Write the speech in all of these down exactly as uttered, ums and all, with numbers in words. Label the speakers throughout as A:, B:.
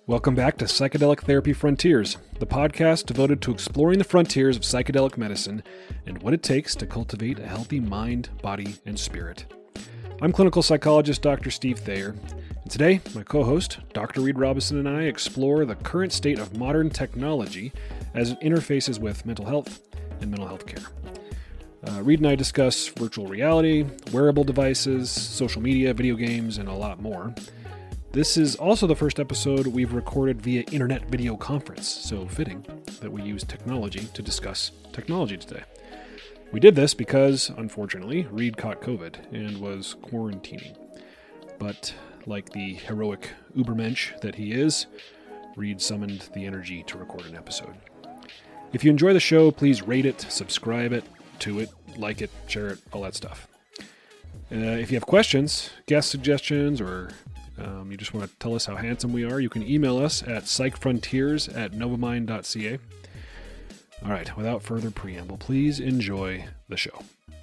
A: Welcome back to Psychedelic Therapy Frontiers, the podcast devoted to exploring the frontiers of psychedelic medicine and what it takes to cultivate a healthy mind, body, and spirit. I'm clinical psychologist Doctor Steve Thayer, and today my co-host, Doctor Reed Robison, and I explore the current state of modern technology as it interfaces with mental health and mental health care. Uh, Reed and I discuss virtual reality, wearable devices, social media, video games, and a lot more. This is also the first episode we've recorded via internet video conference, so fitting that we use technology to discuss technology today. We did this because, unfortunately, Reed caught COVID and was quarantining. But, like the heroic Ubermensch that he is, Reed summoned the energy to record an episode. If you enjoy the show, please rate it, subscribe it, to it, like it, share it, all that stuff. Uh, if you have questions, guest suggestions, or Um, you just want to tell us how handsome we are, you can email us at psychfrontiers at novamind dot c a. All right, without further preamble, please enjoy the show.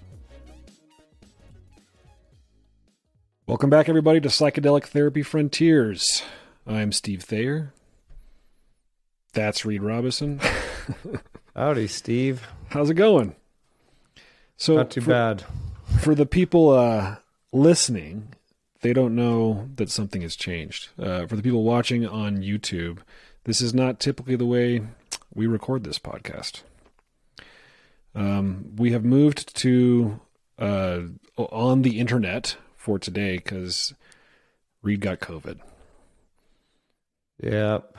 A: Welcome back, everybody, to Psychedelic Therapy Frontiers. I'm Steve Thayer. That's Reed Robison.
B: Howdy, Steve.
A: How's it going? So,
B: Not too
A: for,
B: bad.
A: For the people uh, listening, they don't know that something has changed. Uh, for the people watching on YouTube, this is not typically the way we record this podcast. Um, we have moved to uh, on the internet for today because Reed got COVID.
B: Yep.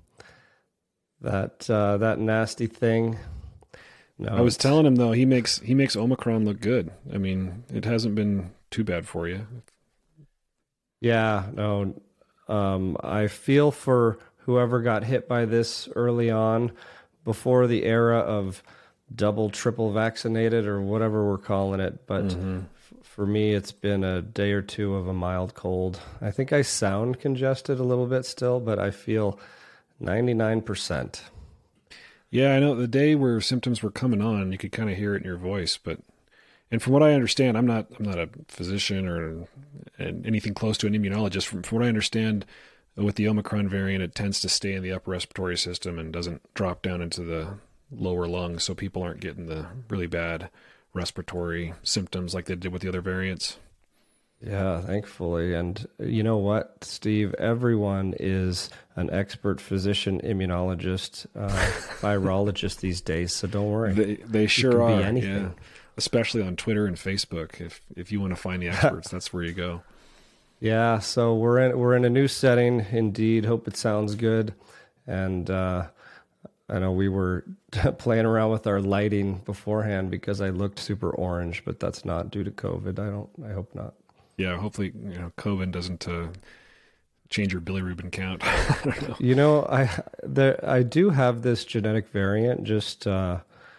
B: That uh, that nasty thing. No,
A: I was telling him though, he makes he makes Omicron look good. I mean, it hasn't been too bad for you.
B: Yeah, no. Um, I feel for whoever got hit by this early on, before the era of double, triple vaccinated or whatever we're calling it. But
A: mm-hmm.
B: f- for me, it's been a day or two of a mild cold. I think I sound congested a little bit still, but I feel ninety-nine percent.
A: Yeah, I know the day where symptoms were coming on, you could kind of hear it in your voice, but and from what I understand, I'm not I'm not a physician or an, anything close to an immunologist. From, from what I understand, with the Omicron variant, it tends to stay in the upper respiratory system and doesn't drop down into the lower lungs, so people aren't getting the really bad respiratory symptoms like they did with the other variants.
B: Yeah, thankfully. And you know what, Steve? Everyone is an expert physician, immunologist, uh, virologist these days, so don't worry.
A: They, they sure
B: can
A: are.
B: Be anything.
A: Yeah. Especially on Twitter and Facebook. If if you want to find the experts, that's where you go.
B: Yeah, so we're in we're in a new setting, indeed. Hope it sounds good. And uh, I know we were playing around with our lighting beforehand because I looked super orange, but that's not due to COVID. I don't. I hope not.
A: Yeah, hopefully, you know, COVID doesn't uh, change your bilirubin count. I don't know.
B: You know, I there I do have this genetic variant. Just. Uh,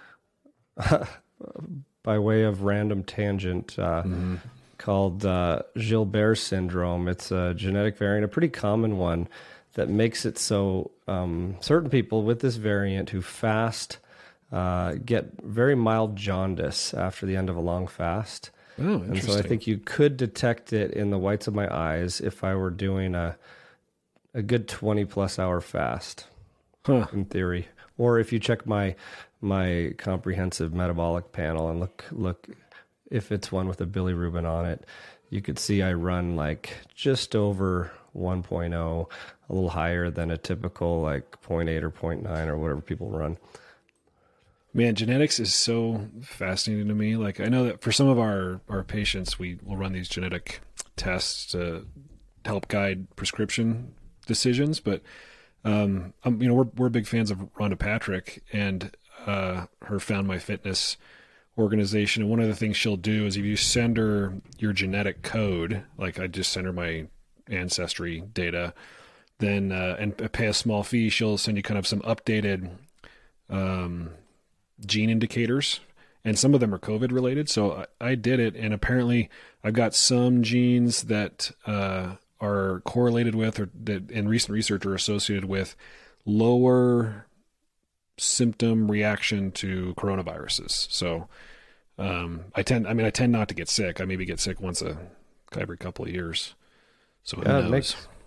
B: by way of random tangent, uh, mm-hmm. called uh, Gilbert syndrome. It's a genetic variant, a pretty common one, that makes it so um, certain people with this variant who fast uh, get very mild jaundice after the end of a long fast.
A: Oh,
B: and
A: interesting.
B: so I think you could detect it in the whites of my eyes if I were doing a a good twenty plus hour fast,
A: huh.
B: in theory. Or if you check my my comprehensive metabolic panel and look look if it's one with a bilirubin on it, you could see I run like just over one point oh, a little higher than a typical like zero point eight or zero point nine or whatever people run.
A: Man, genetics is so fascinating to me. Like, I know that for some of our, our patients, we will run these genetic tests to help guide prescription decisions, but um, um you know, we're we're big fans of Rhonda Patrick, and Uh, her Found My Fitness organization. And one of the things she'll do is if you send her your genetic code, like I just send her my ancestry data, then, uh, and pay a small fee, she'll send you kind of some updated um, gene indicators. And some of them are COVID related. So I, I did it. And apparently I've got some genes that uh, are correlated with, or that in recent research are associated with lower symptom reaction to coronaviruses. So um, I tend, I mean, I tend not to get sick. I maybe get sick once a every couple of years. So who
B: yeah,
A: knows?
B: it makes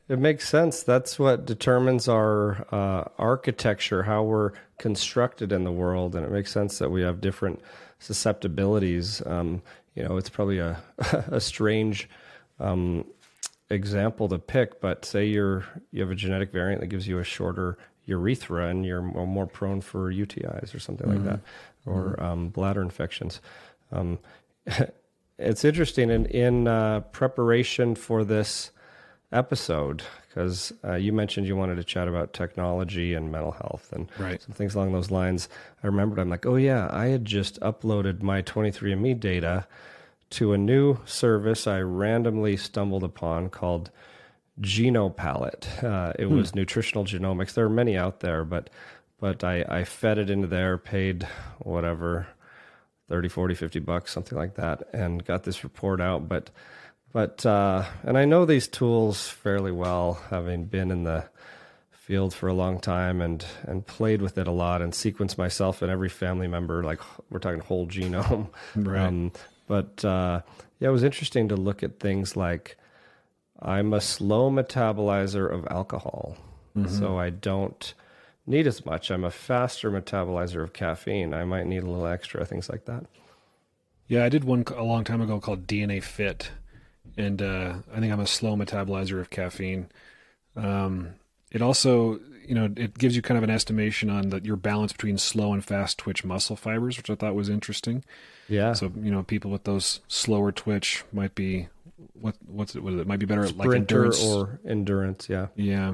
B: It makes sense. That's what determines our uh, architecture, how we're constructed in the world, and it makes sense that we have different susceptibilities. Um, you know, it's probably a a strange um, example to pick, but say you're you have a genetic variant that gives you a shorter urethra, and you're more, more prone for U T Is or something mm-hmm. like that, or mm-hmm. um, bladder infections. Um, it's interesting in in uh, preparation for this episode, because uh, you mentioned you wanted to chat about technology and mental health and
A: right.
B: some things along those lines. I remembered, I'm like, oh yeah, I had just uploaded my twenty-three and me data to a new service I randomly stumbled upon called GenoPalette. Uh, it hmm. was nutritional genomics. There are many out there, but but I, I fed it into there, paid whatever, thirty, forty, fifty bucks, something like that, and got this report out. But But, uh, and I know these tools fairly well, having been in the field for a long time and, and played with it a lot and sequenced myself and every family member, like we're talking whole genome.
A: Right.
B: Um, but, uh, yeah, it was interesting to look at things like I'm a slow metabolizer of alcohol, mm-hmm. so I don't need as much. I'm a faster metabolizer of caffeine. I might need a little extra, things like that.
A: Yeah, I did one a long time ago called D N A Fit. And uh, I think I'm a slow metabolizer of caffeine. Um, it also, you know, it gives you kind of an estimation on the, your balance between slow and fast twitch muscle fibers, which I thought was interesting.
B: Yeah.
A: So, you know, people with those slower twitch might be, what what's it, what is it? Might be better at like
B: Sprinter
A: endurance.
B: or endurance, yeah.
A: Yeah.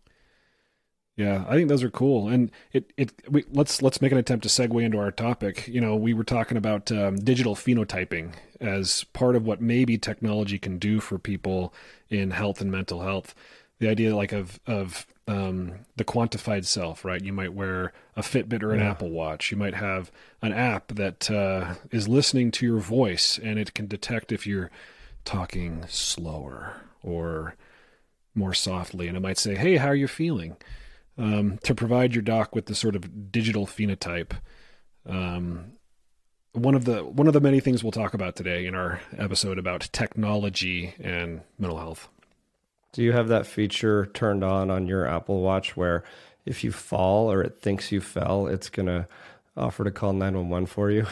A: Yeah, I think those are cool, and it it we, let's let's make an attempt to segue into our topic. You know, we were talking about um, digital phenotyping as part of what maybe technology can do for people in health and mental health. The idea, like of of um, the quantified self, right? You might wear a Fitbit or an yeah. Apple Watch. You might have an app that uh, is listening to your voice, and it can detect if you're talking slower or more softly, and it might say, "Hey, how are you feeling?" Um, to provide your doc with the sort of digital phenotype. Um, one of the one of the many things we'll talk about today in our episode about technology and mental health.
B: Do you have that feature turned on on your Apple Watch where if you fall or it thinks you fell, it's going to offer to call nine one one for you?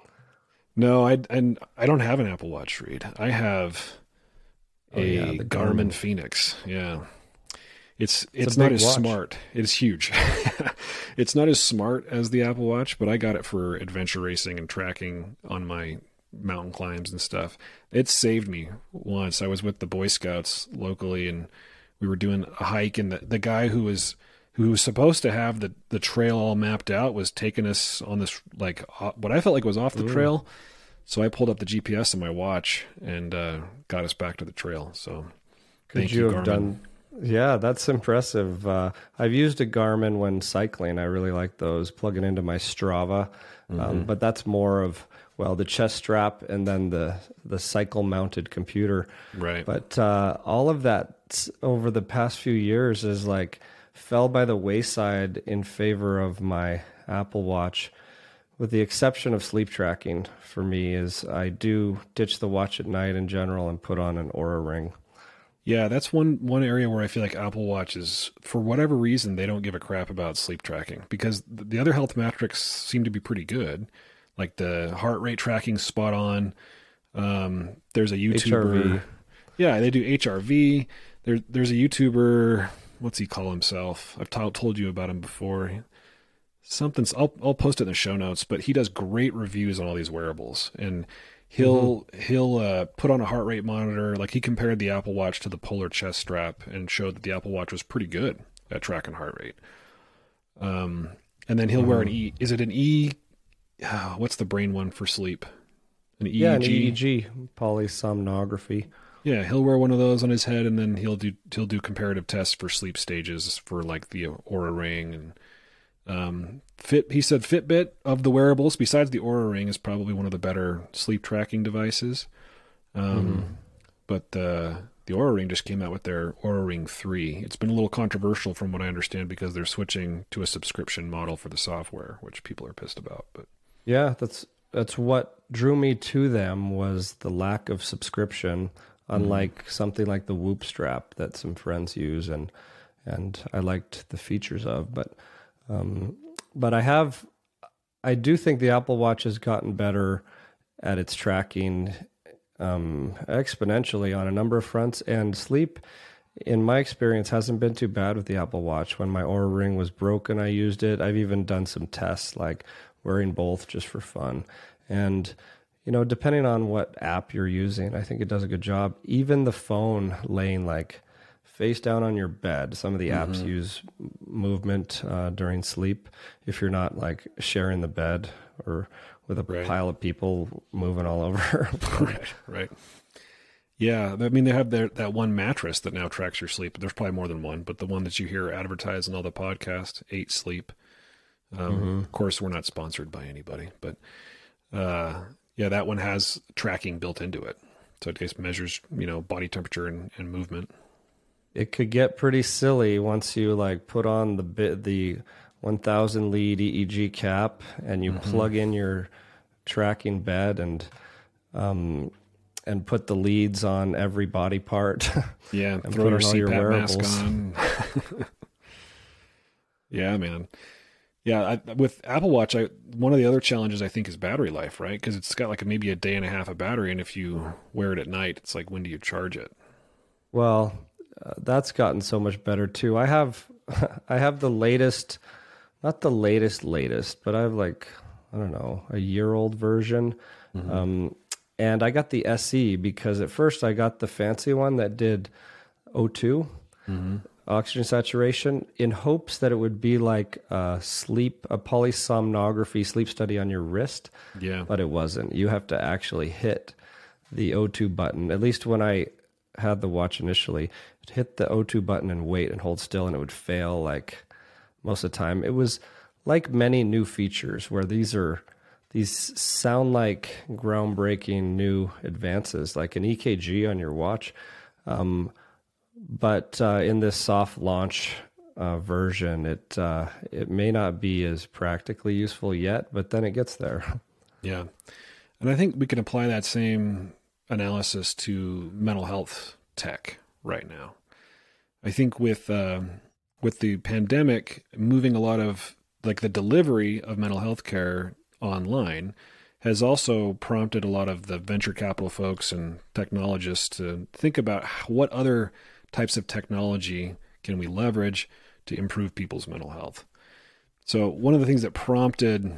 A: No, I and I don't have an Apple Watch, Reed. I have a oh, yeah, the Garmin, Garmin Phoenix. Yeah. It's it's, it's not as watch. smart. It's huge. It's not as smart as the Apple Watch, but I got it for adventure racing and tracking on my mountain climbs and stuff. It saved me once. I was with the Boy Scouts locally, and we were doing a hike, and the, the guy who was who was supposed to have the, the trail all mapped out was taking us on this, like, what I felt like was off the Ooh. trail. So I pulled up the G P S on my watch and uh, got us back to the trail. So
B: Could
A: thank
B: you,
A: you,
B: have
A: Garmin.
B: done... Yeah, that's impressive. Uh, I've used a Garmin when cycling. I really like those, plugging into my Strava. Um, mm-hmm. But that's more of, well, the chest strap and then the, the cycle-mounted computer.
A: Right.
B: But uh, all of that over the past few years is like fell by the wayside in favor of my Apple Watch, with the exception of sleep tracking for me, is I do ditch the watch at night in general and put on an Oura Ring.
A: Yeah, that's one one area where I feel like Apple Watches, for whatever reason, they don't give a crap about sleep tracking, because the other health metrics seem to be pretty good. Like the heart rate tracking spot on. Um, there's a YouTuber. H R V. Yeah, they do H R V. There, there's a YouTuber. What's he call himself? I've t- told you about him before. Something's. I'll I'll post it in the show notes. But he does great reviews on all these wearables, and He'll mm-hmm. he'll uh, put on a heart rate monitor. Like, he compared the Apple Watch to the Polar chest strap and showed that the Apple Watch was pretty good at tracking heart rate. Um, and then he'll mm-hmm. wear an E. Is it an E? Oh, what's the brain one for sleep? An E E G?
B: Yeah, an E E G, polysomnography.
A: Yeah, he'll wear one of those on his head, and then he'll do he'll do comparative tests for sleep stages for like the Oura Ring and. Um, Fit. He said Fitbit of the wearables, besides the Oura Ring, is probably one of the better sleep tracking devices. Um, mm-hmm. But uh, the Oura Ring just came out with their Oura Ring three. It's been a little controversial from what I understand because they're switching to a subscription model for the software, which people are pissed about. But
B: yeah, that's that's what drew me to them, was the lack of subscription. unlike mm. something like the Whoop strap that some friends use, and and I liked the features of. But um, but I have, I do think the Apple Watch has gotten better at its tracking um, exponentially on a number of fronts, and sleep, in my experience, hasn't been too bad with the Apple Watch. When my Oura Ring was broken, I used it. I've even done some tests, like wearing both just for fun. And, you know, depending on what app you're using, I think it does a good job. Even the phone laying like face down on your bed, some of the apps mm-hmm. use movement uh, during sleep. If you're not like sharing the bed or with a right. pile of people moving all over.
A: right, right. Yeah, I mean, they have their, that one mattress that now tracks your sleep. There's probably more than one, but the one that you hear advertised in all the podcasts, eight Sleep. Um, mm-hmm. Of course, we're not sponsored by anybody, but uh, yeah, that one has tracking built into it. So it just measures, you know, body temperature and, and movement.
B: It could get pretty silly once you like put on the bit the one thousand lead E E G cap and you mm-hmm. plug in your tracking bed and um. and put the leads on every body part.
A: Yeah,
B: and
A: throw your C PAP mask on. Yeah, man. Yeah, I, with Apple Watch, I, one of the other challenges I think is battery life, right? Because it's got like a, maybe a day and a half of battery, and if you wear it at night, it's like, when do you charge it?
B: Well, uh, that's gotten so much better too. I have, I have the latest, not the latest latest, but I have like, I don't know, a year old version. Mm-hmm. Um, And I got the S E because at first I got the fancy one that did O two, mm-hmm. oxygen saturation, in hopes that it would be like a sleep, a polysomnography sleep study on your wrist.
A: Yeah.
B: But it wasn't. You have to actually hit the O two button. At least when I had the watch initially, hit the O two button and wait and hold still, and it would fail like most of the time. It was like many new features where these are... These sound like groundbreaking new advances, like an E K G on your watch. Um, but uh, in this soft launch uh, version, it uh, it may not be as practically useful yet, but then it gets there.
A: Yeah. And I think we can apply that same analysis to mental health tech right now. I think with uh, with the pandemic, moving a lot of like the delivery of mental health care online has also prompted a lot of the venture capital folks and technologists to think about what other types of technology can we leverage to improve people's mental health. So one of the things that prompted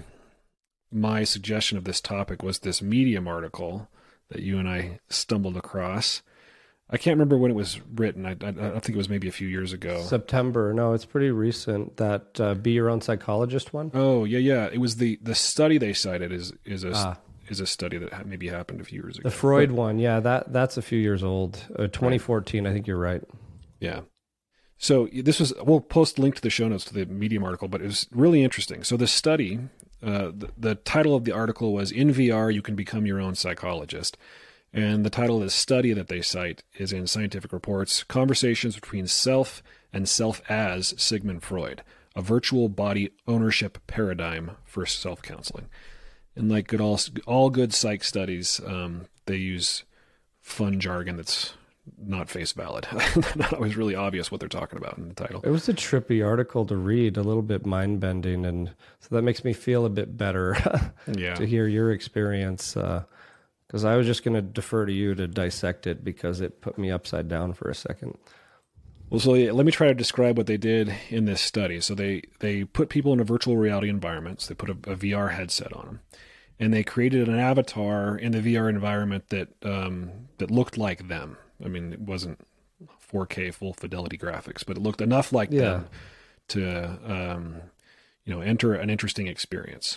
A: my suggestion of this topic was this Medium article that you and I stumbled across. I can't remember when it was written. I, I, I think it was maybe a few years ago.
B: September. No, it's pretty recent. That uh, Be Your Own Psychologist one.
A: Oh yeah, yeah. It was the the study they cited is is a ah. is a study that maybe happened a few years ago.
B: The Freud but, one, yeah, that that's a few years old. Uh, twenty fourteen, right. I think you're right.
A: Yeah. So this was. We'll post a link to the show notes to the Medium article, but it was really interesting. So the study, uh, the, the title of the article was "In V R, You Can Become Your Own Psychologist." And the title of the study that they cite is in Scientific Reports, Conversations Between Self and Self as Sigmund Freud, a Virtual Body Ownership Paradigm for Self-Counseling. And like good all, all good psych studies, um, they use fun jargon that's not face valid. Not always really obvious what they're talking about in the title.
B: It was a trippy article to read, a little bit mind-bending, and so that makes me feel a bit better
A: yeah.
B: to hear your experience. Uh, Because I was just going to defer to you to dissect it because it put me upside down for a second.
A: Well, so yeah, let me try to describe what they did in this study. So they, they put people in a virtual reality environment. So they put a, a V R headset on them. And they created an avatar in the V R environment that um, that looked like them. I mean, it wasn't four K full fidelity graphics, but it looked enough like yeah. them to um, you know, enter an interesting experience.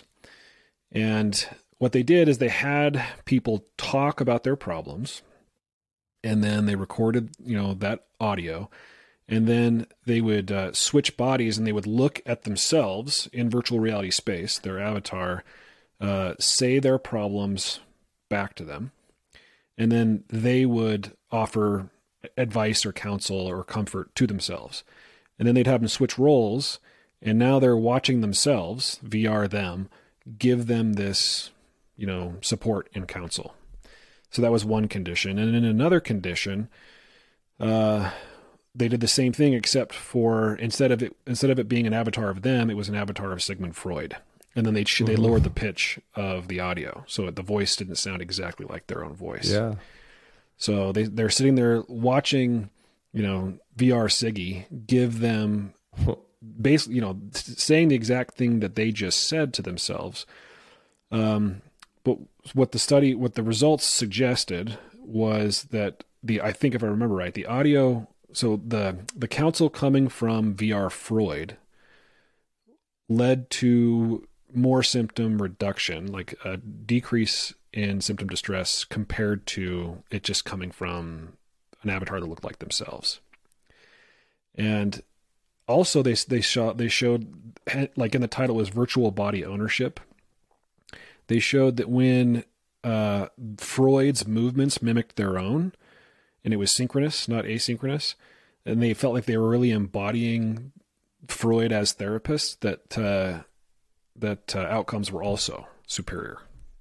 A: And what they did is they had people talk about their problems, and then they recorded, you know, that audio, and then they would uh, switch bodies and they would look at themselves in virtual reality space, their avatar, uh, say their problems back to them, and then they would offer advice or counsel or comfort to themselves. And then they'd have them switch roles, and now they're watching themselves, V R them, give them this, you know, support and counsel. So that was one condition. And in another condition, uh, they did the same thing, except for instead of it instead of it being an avatar of them, it was an avatar of Sigmund Freud. And then they mm-hmm. they lowered the pitch of the audio, so the voice didn't sound exactly like their own voice.
B: Yeah.
A: So they they're sitting there watching, you know, V R Siggy give them basically, you know, saying the exact thing that they just said to themselves. Um, but what the study, what the results suggested was that the, I think if I remember right, the audio, so the, the counsel coming from V R Freud led to more symptom reduction, like a decrease in symptom distress compared to it just coming from an avatar that looked like themselves. And also they, they showed, they showed, like in the title was virtual body ownership. They showed that when uh, Freud's movements mimicked their own, and it was synchronous, not asynchronous, and they felt like they were really embodying Freud as therapists, that uh, that uh, outcomes were also superior.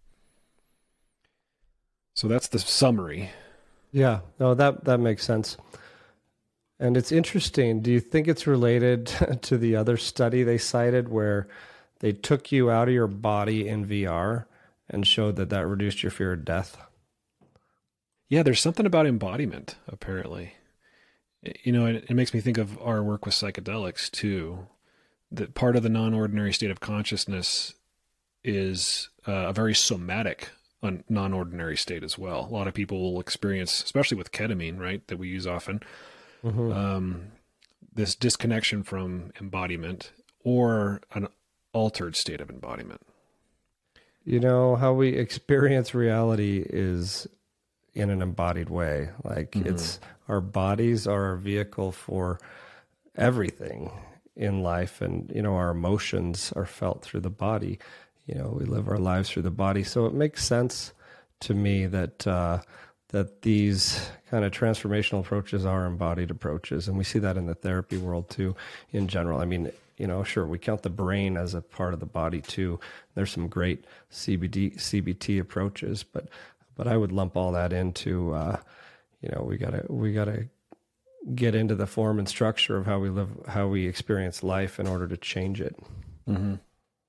A: So that's the summary.
B: Yeah, no, that that makes sense. And it's interesting. Do you think it's related to the other study they cited where they took you out of your body in V R and showed that that reduced your fear of death?
A: Yeah, there's something about embodiment, apparently. You know, it, it makes me think of our work with psychedelics, too. That part of the non-ordinary state of consciousness is uh, a very somatic un- non-ordinary state as well. A lot of people will experience, especially with ketamine, right, that we use often, mm-hmm. um, this disconnection from embodiment or an altered state of embodiment.
B: You know, how we experience reality is in an embodied way. Like mm-hmm. it's our bodies are a vehicle for everything in life, and you know, our emotions are felt through the body. You know, we live our lives through the body. So it makes sense to me that uh, that these kind of transformational approaches are embodied approaches, and we see that in the therapy world too, in general. I mean, you know, sure, we count the brain as a part of the body too. There's some great C B D, C B T approaches, but but I would lump all that into, uh, you know, we gotta we gotta get into the form and structure of how we live, how we experience life in order to change it.
A: Mm-hmm.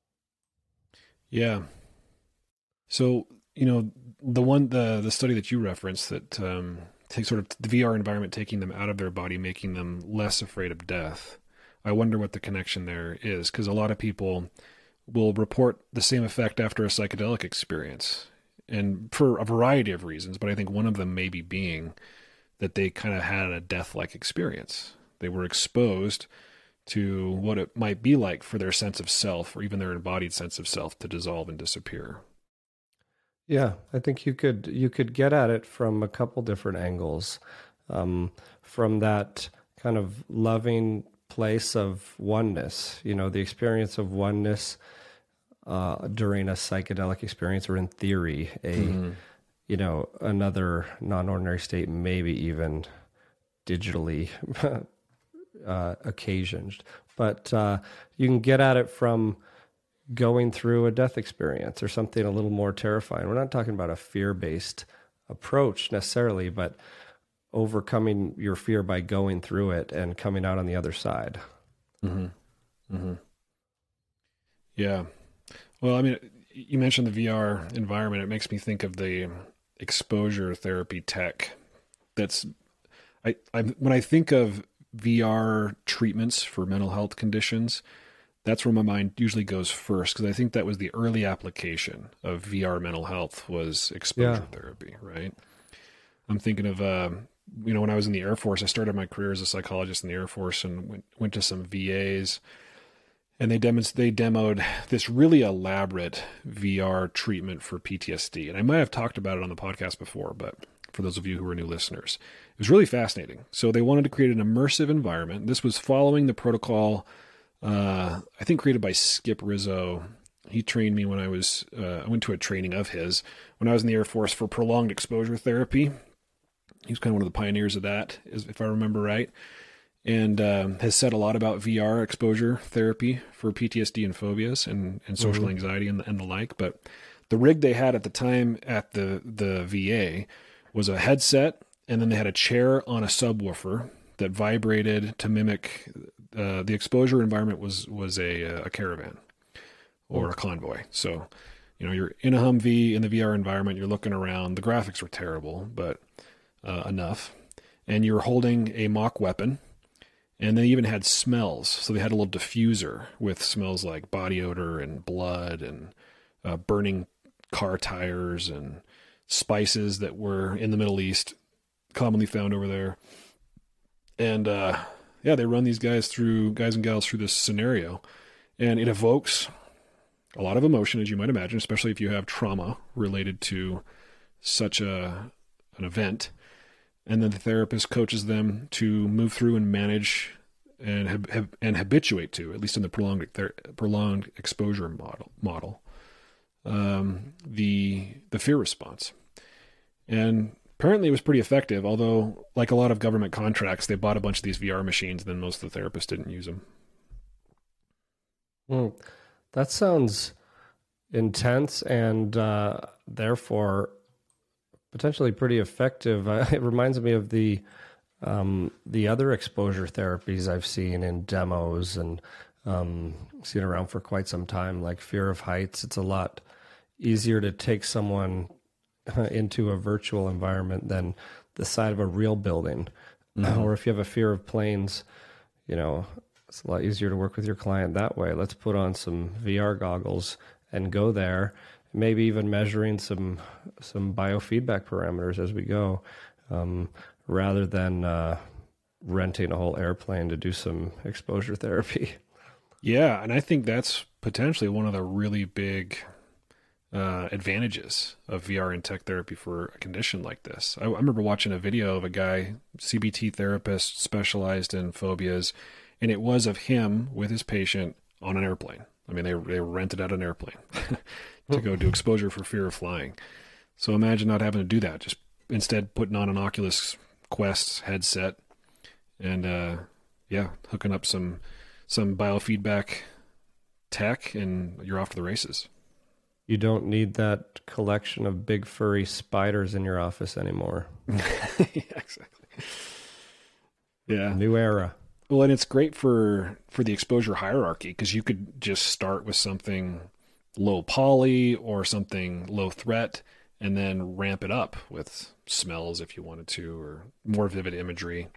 A: Yeah. So, you know, the one, the, the study that you referenced that um, takes sort of the V R environment, taking them out of their body, making them less afraid of death. I wonder what the connection there is, because a lot of people will report the same effect after a psychedelic experience, and for a variety of reasons, but I think one of them maybe being that they kind of had a death-like experience. They were exposed to what it might be like for their sense of self, or even their embodied sense of self, to dissolve and disappear.
B: Yeah, I think you could you could get at it from a couple different angles. Um, from that kind of loving place of oneness, you know, the experience of oneness uh, during a psychedelic experience, or in theory, a mm-hmm. you know, another non-ordinary state, maybe even digitally uh, occasioned. But uh, you can get at it from going through a death experience or something a little more terrifying. We're not talking about a fear-based approach necessarily, but overcoming your fear by going through it and coming out on the other side.
A: Mm-hmm. Mm-hmm. Yeah. Well, I mean, you mentioned the V R environment. It makes me think of the exposure therapy tech. That's, I, I when I think of V R treatments for mental health conditions, that's where my mind usually goes first, because I think that was the early application of V R mental health, was exposure yeah. therapy, right? I'm thinking of, uh, you know, when I was in the Air Force, I started my career as a psychologist in the Air Force and went, went to some V As, and they, demo- they demoed this really elaborate V R treatment for P T S D. And I might have talked about it on the podcast before, but for those of you who are new listeners, it was really fascinating. So they wanted to create an immersive environment. This was following the protocol, uh, I think created by Skip Rizzo. He trained me when I was, uh, I went to a training of his when I was in the Air Force for prolonged exposure therapy. He was kind of one of the pioneers of that, if I remember right, and um, has said a lot about V R exposure therapy for P T S D and phobias and, and social mm-hmm. anxiety and the, and the like. But the rig they had at the time at the, the V A was a headset, and then they had a chair on a subwoofer that vibrated to mimic uh, the exposure environment was was a, a caravan or a convoy. So, you know, you're in a Humvee in the V R environment, you're looking around. The graphics were terrible, but uh, enough. And you're holding a mock weapon, and they even had smells. So they had a little diffuser with smells like body odor and blood and uh, burning car tires and spices that were in the Middle East, commonly found over there. And uh, yeah, they run these guys through, guys and gals through this scenario, and it evokes a lot of emotion, as you might imagine, especially if you have trauma related to such a an event. And then the therapist coaches them to move through and manage and hab- hab- and habituate to, at least in the prolonged ther- prolonged exposure model model, um, the the fear response. And apparently it was pretty effective, although like a lot of government contracts, they bought a bunch of these V R machines, and then most of the therapists didn't use them.
B: Mm, that sounds intense and uh, therefore potentially pretty effective. Uh, it reminds me of the um, the other exposure therapies I've seen in demos and um, seen around for quite some time, like fear of heights. It's a lot easier to take someone into a virtual environment than the side of a real building. Mm-hmm. Or if you have a fear of planes, you know, it's a lot easier to work with your client that way. Let's put on some V R goggles and go there, maybe even measuring some some biofeedback parameters as we go, um, rather than uh, renting a whole airplane to do some exposure therapy.
A: Yeah, and I think that's potentially one of the really big uh, advantages of V R and tech therapy for a condition like this. I, I remember watching a video of a guy, C B T therapist, specialized in phobias, and it was of him with his patient on an airplane. I mean, they they rented out an airplane to go do exposure for fear of flying. So imagine not having to do that. Just instead putting on an Oculus Quest headset and, uh, yeah, hooking up some some biofeedback tech, and you're off to the races.
B: You don't need that collection of big furry spiders in your office anymore.
A: Yeah, exactly. Yeah.
B: New era.
A: Well, and it's great for, for the exposure hierarchy, because you could just start with something low poly or something low threat and then ramp it up with smells if you wanted to, or more vivid imagery.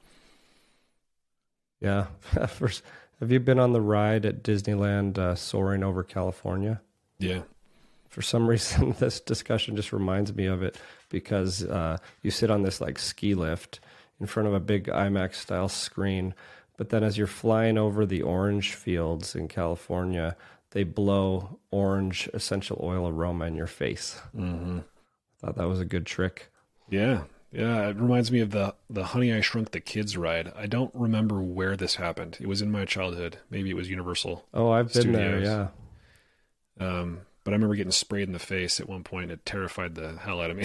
B: Yeah. First, have you been on the ride at Disneyland uh, soaring over California?
A: Yeah.
B: For some reason, this discussion just reminds me of it, because uh, you sit on this like ski lift in front of a big IMAX style screen. But then as you're flying over the orange fields in California, they blow orange essential oil aroma in your face.
A: Mm-hmm.
B: I thought that was a good trick.
A: Yeah. Yeah. It reminds me of the, the Honey, I Shrunk the Kids ride. I don't remember where this happened. It was in my childhood. Maybe it was Universal
B: Oh, I've been
A: Studios.
B: there, yeah.
A: Um, but I remember getting sprayed in the face at one point. It terrified the hell out of me.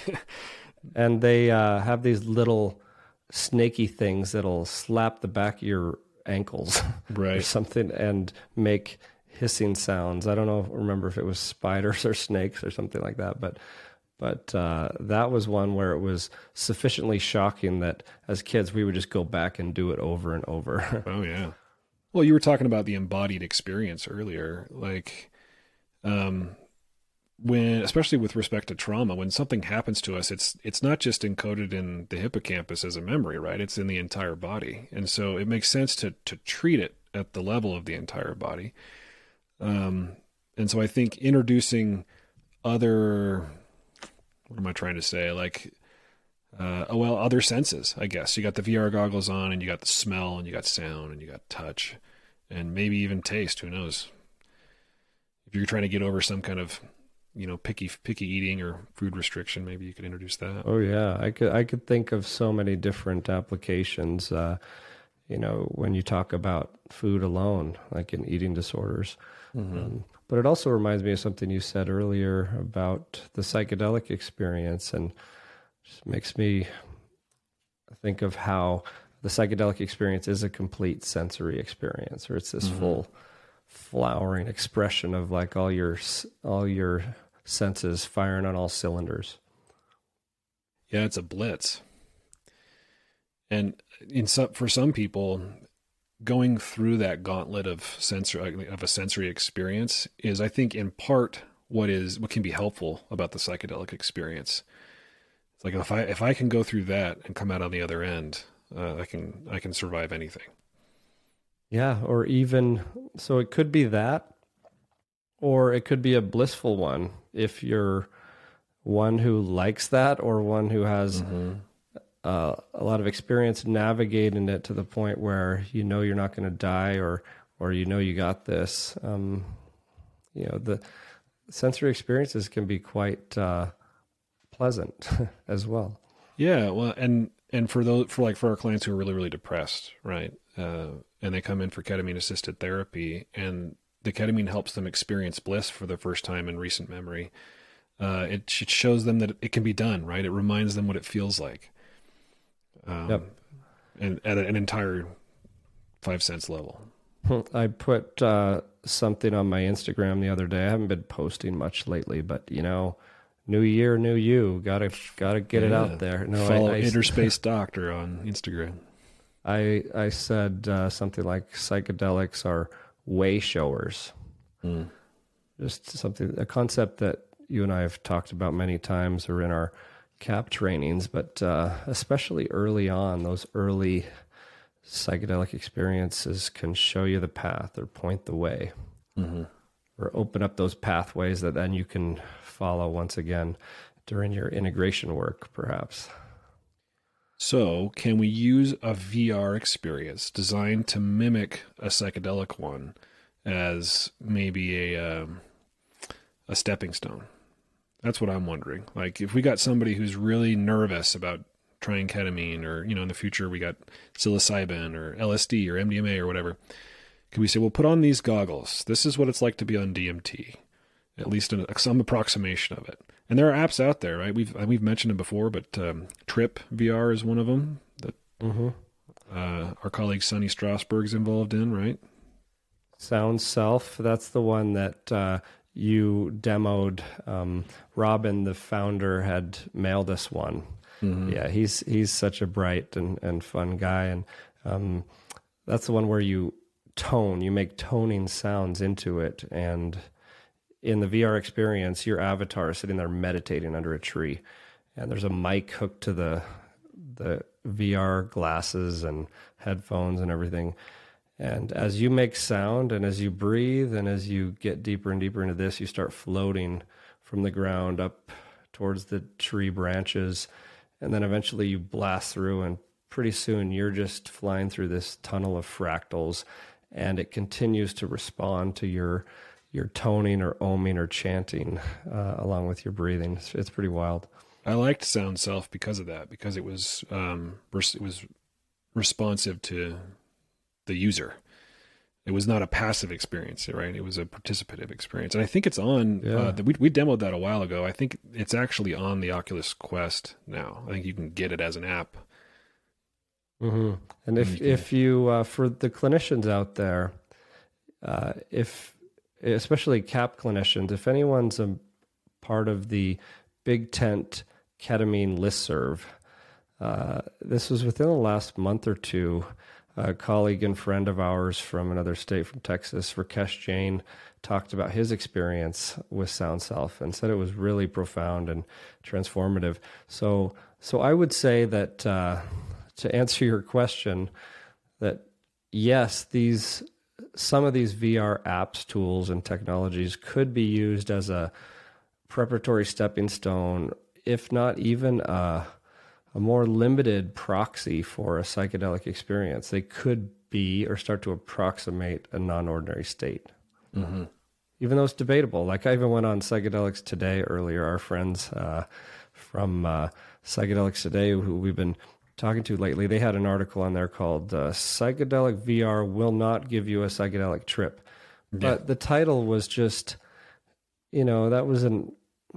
B: And they uh, have these little snaky things that'll slap the back of your ankles
A: right.
B: or something and make hissing sounds. I don't know, remember if it was spiders or snakes or something like that, but but uh, that was one where it was sufficiently shocking that as kids we would just go back and do it over and over.
A: Oh yeah. Well, you were talking about the embodied experience earlier, like um when, especially with respect to trauma, when something happens to us, it's it's not just encoded in the hippocampus as a memory, right? It's in the entire body. And so it makes sense to to treat it at the level of the entire body. Um, and so I think introducing other, what am I trying to say? Like, uh, oh, well, other senses, I guess. You got the V R goggles on, and you got the smell, and you got sound, and you got touch, and maybe even taste. Who knows? If you're trying to get over some kind of, you know, picky picky eating or food restriction, maybe you could introduce that.
B: Oh yeah, I could I could think of so many different applications. Uh, you know, when you talk about food alone, like in eating disorders. Mm-hmm. Um, but it also reminds me of something you said earlier about the psychedelic experience, and just makes me think of how the psychedelic experience is a complete sensory experience, or it's this mm-hmm. full flowering expression of like all your all your senses firing on all cylinders.
A: Yeah, it's a blitz. And in some, for some people, going through that gauntlet of sensory of a sensory experience is, I think, in part what is what can be helpful about the psychedelic experience. It's like if I if I can go through that and come out on the other end, uh, I can I can survive anything.
B: Yeah, or even so, it could be that, or it could be a blissful one if you're one who likes that, or one who has mm-hmm. uh, a lot of experience navigating it to the point where you know you're not going to die, or or you know you got this. Um, you know, the sensory experiences can be quite uh, pleasant as well.
A: Yeah, well, and and for those for like for our clients who are really really depressed, right? Uh, and they come in for ketamine assisted therapy, and the ketamine helps them experience bliss for the first time in recent memory. Uh, it, it shows them that it can be done, right? It reminds them what it feels like. Um, yep. And at an entire five sense level.
B: I put uh, something on my Instagram the other day. I haven't been posting much lately, but you know, new year, new you. Gotta gotta get yeah. it out there.
A: No, Follow I, I, Interspace Doctor on Instagram.
B: I I said uh, something like psychedelics are way showers. Mm. Just something, a concept that you and I have talked about many times, or in our C A P trainings, but uh, especially early on, those early psychedelic experiences can show you the path or point the way, mm-hmm. or open up those pathways that then you can follow once again during your integration work, perhaps.
A: So, can we use a V R experience designed to mimic a psychedelic one as maybe a um, a stepping stone? That's what I'm wondering. Like, if we got somebody who's really nervous about trying ketamine, or, you know, in the future we got psilocybin or L S D or M D M A or whatever, could we say, well, put on these goggles. This is what it's like to be on D M T, at least in a, some approximation of it. And there are apps out there, right? We've we've mentioned them before, but um, Trip V R is one of them that mm-hmm. uh, our colleague Sonny Strasberg's involved in, right?
B: Sound Self, that's the one that uh, you demoed. Um, Robin, the founder, had mailed us one. Mm-hmm. Yeah, he's he's such a bright and, and fun guy. And um, that's the one where you tone, you make toning sounds into it. And in the V R experience, your avatar is sitting there meditating under a tree. And there's a mic hooked to the the V R glasses and headphones and everything. And as you make sound and as you breathe and as you get deeper and deeper into this, you start floating from the ground up towards the tree branches. And then eventually you blast through, and pretty soon you're just flying through this tunnel of fractals, and it continues to respond to your your toning or oming or chanting uh, along with your breathing. It's, it's pretty wild.
A: I liked Sound Self because of that, because it was um, it was responsive to the user. It was not a passive experience, right? It was a participative experience. And I think it's on, yeah. uh, we, we demoed that a while ago. I think it's actually on the Oculus Quest now. I think you can get it as an app.
B: Mm-hmm. And if, you if you, uh, for the clinicians out there, uh, if, especially C A P clinicians, if anyone's a part of the Big Tent ketamine listserv, uh, this was within the last month or two. A colleague and friend of ours from another state, from Texas, Rakesh Jain, talked about his experience with Sound Self and said it was really profound and transformative. So, so I would say that uh, to answer your question, that yes, these some of these V R apps, tools, and technologies could be used as a preparatory stepping stone, if not even a a more limited proxy for a psychedelic experience. They could be or start to approximate a non-ordinary state. Mm-hmm. Even though it's debatable. Like, I even went on Psychedelics Today earlier. Our friends uh, from uh, Psychedelics Today, who we've been talking to lately, they had an article on there called uh, Psychedelic V R Will Not Give You a Psychedelic Trip. Yeah. But the title was just, you know, that was an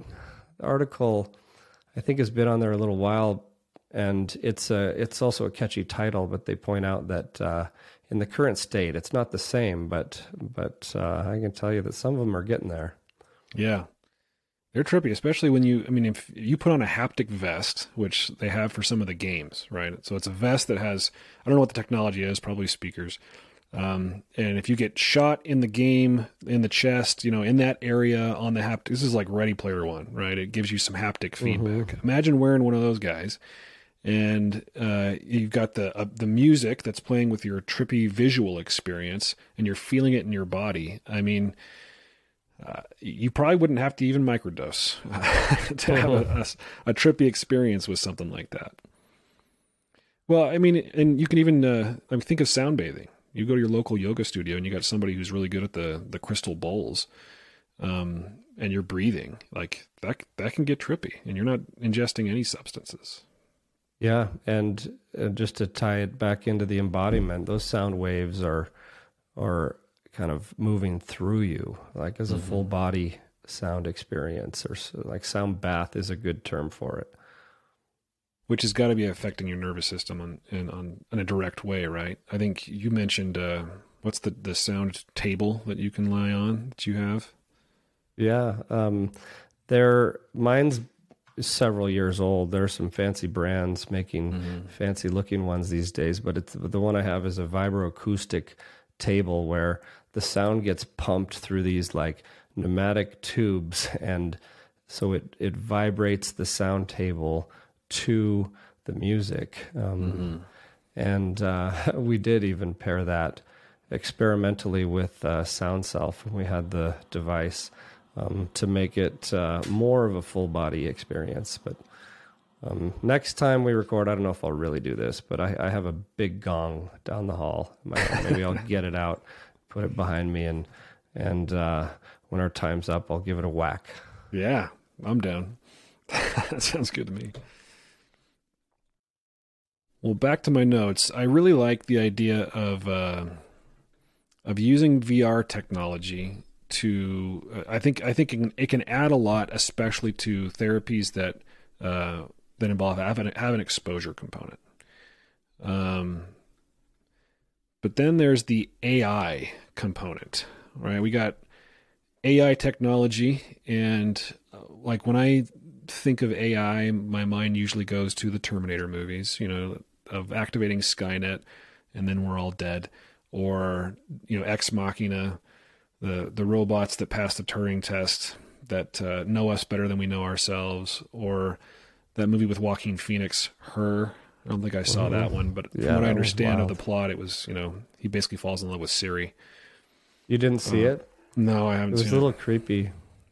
B: article I think has been on there a little while. And it's a, it's also a catchy title, but they point out that uh, in the current state, it's not the same, but but uh, I can tell you that some of them are getting there.
A: Yeah. They're trippy, especially when you, I mean, if you put on a haptic vest, which they have for some of the games, right? So it's a vest that has, I don't know what the technology is, probably speakers. Um, and if you get shot in the game, in the chest, you know, in that area on the haptic, this is like Ready Player One, right? It gives you some haptic feedback. Mm-hmm. Imagine wearing one of those guys, and uh, you've got the uh, the music that's playing with your trippy visual experience, and you're feeling it in your body. I mean, uh, you probably wouldn't have to even microdose to have a, a, a trippy experience with something like that. Well, I mean, and you can even uh, I mean, think of sound bathing. You go to your local yoga studio and you got somebody who's really good at the, the crystal bowls, um, and you're breathing like that, that can get trippy, and you're not ingesting any substances.
B: Yeah. And uh, just to tie it back into the embodiment, those sound waves are, are kind of moving through you, like as a mm-hmm. full body sound experience, or like sound bath is a good term for it.
A: Which has got to be affecting your nervous system on in on in a direct way, right? I think you mentioned uh, what's the, the sound table that you can lie on that you have?
B: Yeah, um, there. Mine's several years old. There are some fancy brands making mm-hmm. fancy looking ones these days, but it's the one I have is a vibroacoustic table where the sound gets pumped through these like pneumatic tubes, and so it it vibrates the sound table to the music. Um, mm-hmm. And uh, we did even pair that experimentally with uh, SoundSelf when we had the device um, to make it uh, more of a full body experience. But um, next time we record, I don't know if I'll really do this, but I, I have a big gong down the hall. Maybe I'll get it out, put it behind me, and, and uh, when our time's up, I'll give it a whack.
A: Yeah, I'm down. That sounds good to me. Well, back to my notes. I really like the idea of uh, of using V R technology to. Uh, I think I think it can, it can add a lot, especially to therapies that uh, that involve have an, have an exposure component. Um, but then there's the A I component, right? We got A I technology, and uh, like when I think of A I, my mind usually goes to the Terminator movies, you know, of activating Skynet and then we're all dead, or, you know, Ex Machina, the, the robots that pass the Turing test that uh, know us better than we know ourselves, or that movie with Joaquin Phoenix, Her. I don't think I saw mm-hmm. that one, but from yeah, what I understand of the plot, it was, you know, he basically falls in love with Siri.
B: You didn't see uh, it?
A: No, I haven't seen it.
B: It was a little it. creepy.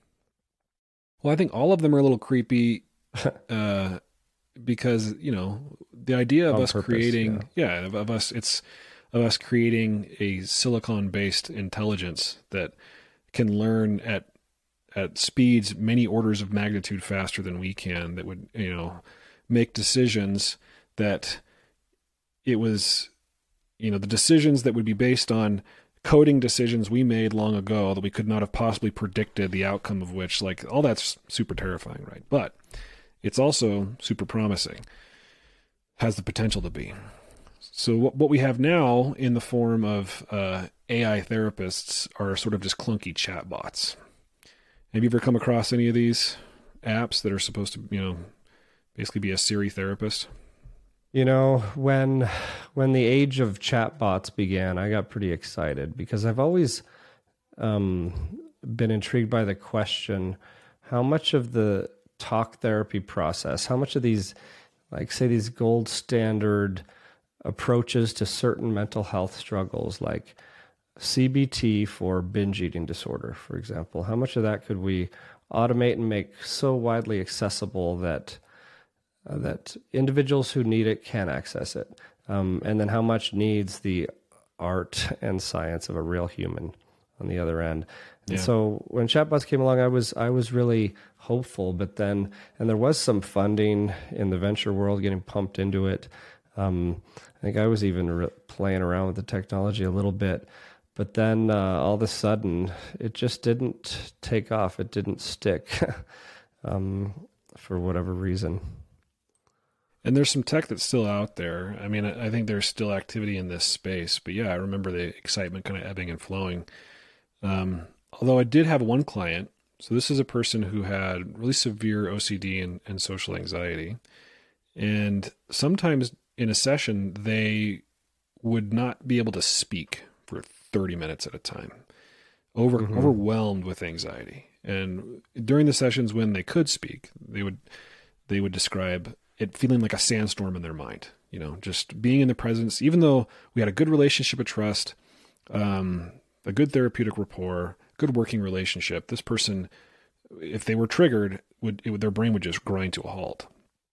A: Well, I think all of them are a little creepy uh, because, you know, the idea of On us purpose, creating, yeah, yeah of, of us, it's of us creating a silicon-based intelligence that can learn at at speeds many orders of magnitude faster than we can, that would, you know, make decisions that it was, you know, the decisions that would be based on coding decisions we made long ago that we could not have possibly predicted the outcome of which, like, all that's super terrifying, right? But it's also super promising, has the potential to be. So what, what we have now in the form of uh, A I therapists are sort of just clunky chatbots. Have you ever come across any of these apps that are supposed to, you know, basically be a Siri therapist?
B: You know, when when the age of chatbots began, I got pretty excited because I've always um, been intrigued by the question, how much of the talk therapy process, how much of these, like say these gold standard approaches to certain mental health struggles, like C B T for binge eating disorder, for example, how much of that could we automate and make so widely accessible that Uh, that individuals who need it can access it, um, and then how much needs the art and science of a real human on the other end. And
A: yeah.
B: so when chatbots came along, I was I was really hopeful, but then and there was some funding in the venture world getting pumped into it. Um, I think I was even re- playing around with the technology a little bit, but then uh, all of a sudden it just didn't take off. It didn't stick um, for whatever reason.
A: And there's some tech that's still out there. I mean, I think there's still activity in this space. But yeah, I remember the excitement kind of ebbing and flowing. Um, although I did have one client So this is a person who had really severe O C D and, and social anxiety. And sometimes in a session, they would not be able to speak for thirty minutes at a time, over mm-hmm. overwhelmed with anxiety. And during the sessions when they could speak, they would they would describe it feeling like a sandstorm in their mind, you know, just being in the presence, even though we had a good relationship of trust, um, a good therapeutic rapport, good working relationship. This person, if they were triggered, would, it would their brain would just grind to a halt.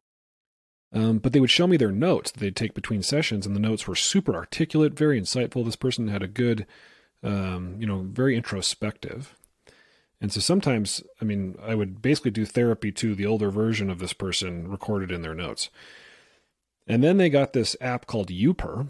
A: Um, but they would show me their notes that they'd take between sessions, and the notes were super articulate, very insightful. This person had a good, um, you know, very introspective. And so sometimes, I mean, I would basically do therapy to the older version of this person recorded in their notes. And then they got this app called Youper,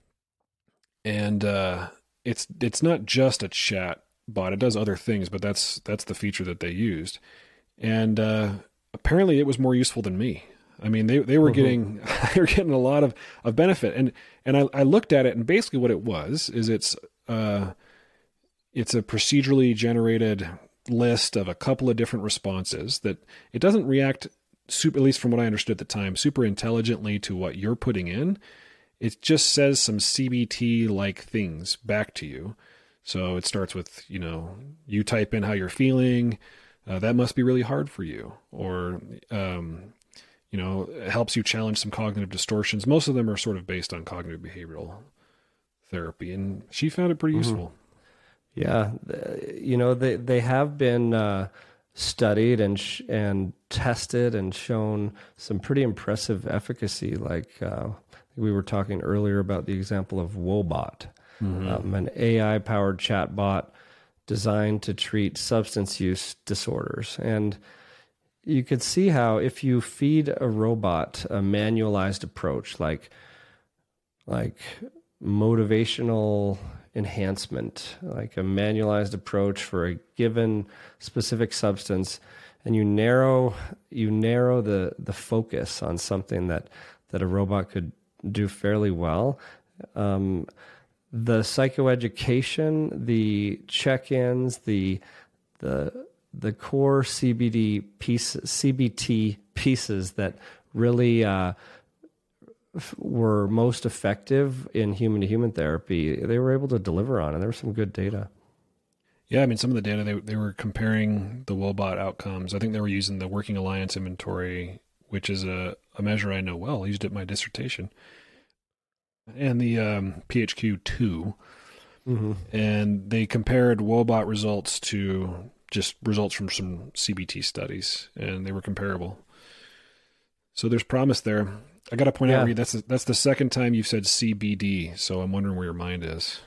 A: and uh, it's it's not just a chat bot. It does other things, but that's that's the feature that they used. And uh, apparently, it was more useful than me. I mean, they, they were mm-hmm. getting they were getting a lot of, of benefit, and and I, I looked at it, and basically what it was is it's uh it's a procedurally generated list of a couple of different responses that it doesn't react super, at least from what I understood at the time, super intelligently to what you're putting in. It just says some C B T like things back to you. So it starts with, you know, you type in how you're feeling. Uh, that must be really hard for you, or um. You know, it helps you challenge some cognitive distortions. Most of them are sort of based on cognitive behavioral therapy, and she found it pretty mm-hmm. useful.
B: Yeah, you know, they they have been uh, studied and sh- and tested and shown some pretty impressive efficacy. Like uh, we were talking earlier about the example of Woebot, mm-hmm. um, an A I-powered chatbot designed to treat substance use disorders. And you could see how if you feed a robot a manualized approach, like like motivational enhancement, like a manualized approach for a given specific substance, and you narrow you narrow the the focus on something that that a robot could do fairly well. Um, the psychoeducation, the check-ins, the the the core C B D piece, C B T pieces that really uh, f- were most effective in human-to-human therapy, they were able to deliver on, and there was some good data.
A: Yeah, I mean, some of the data, they they were comparing the Woebot outcomes. I think they were using the Working Alliance Inventory, which is a, a measure I know well. I used it in my dissertation. And the um, P H Q two. Mm-hmm. And they compared Woebot results to just results from some C B T studies, and they were comparable. So there's promise there. I got to point yeah. out, Reed, that's the, that's the second time you've said C B D, so I'm wondering where your mind is.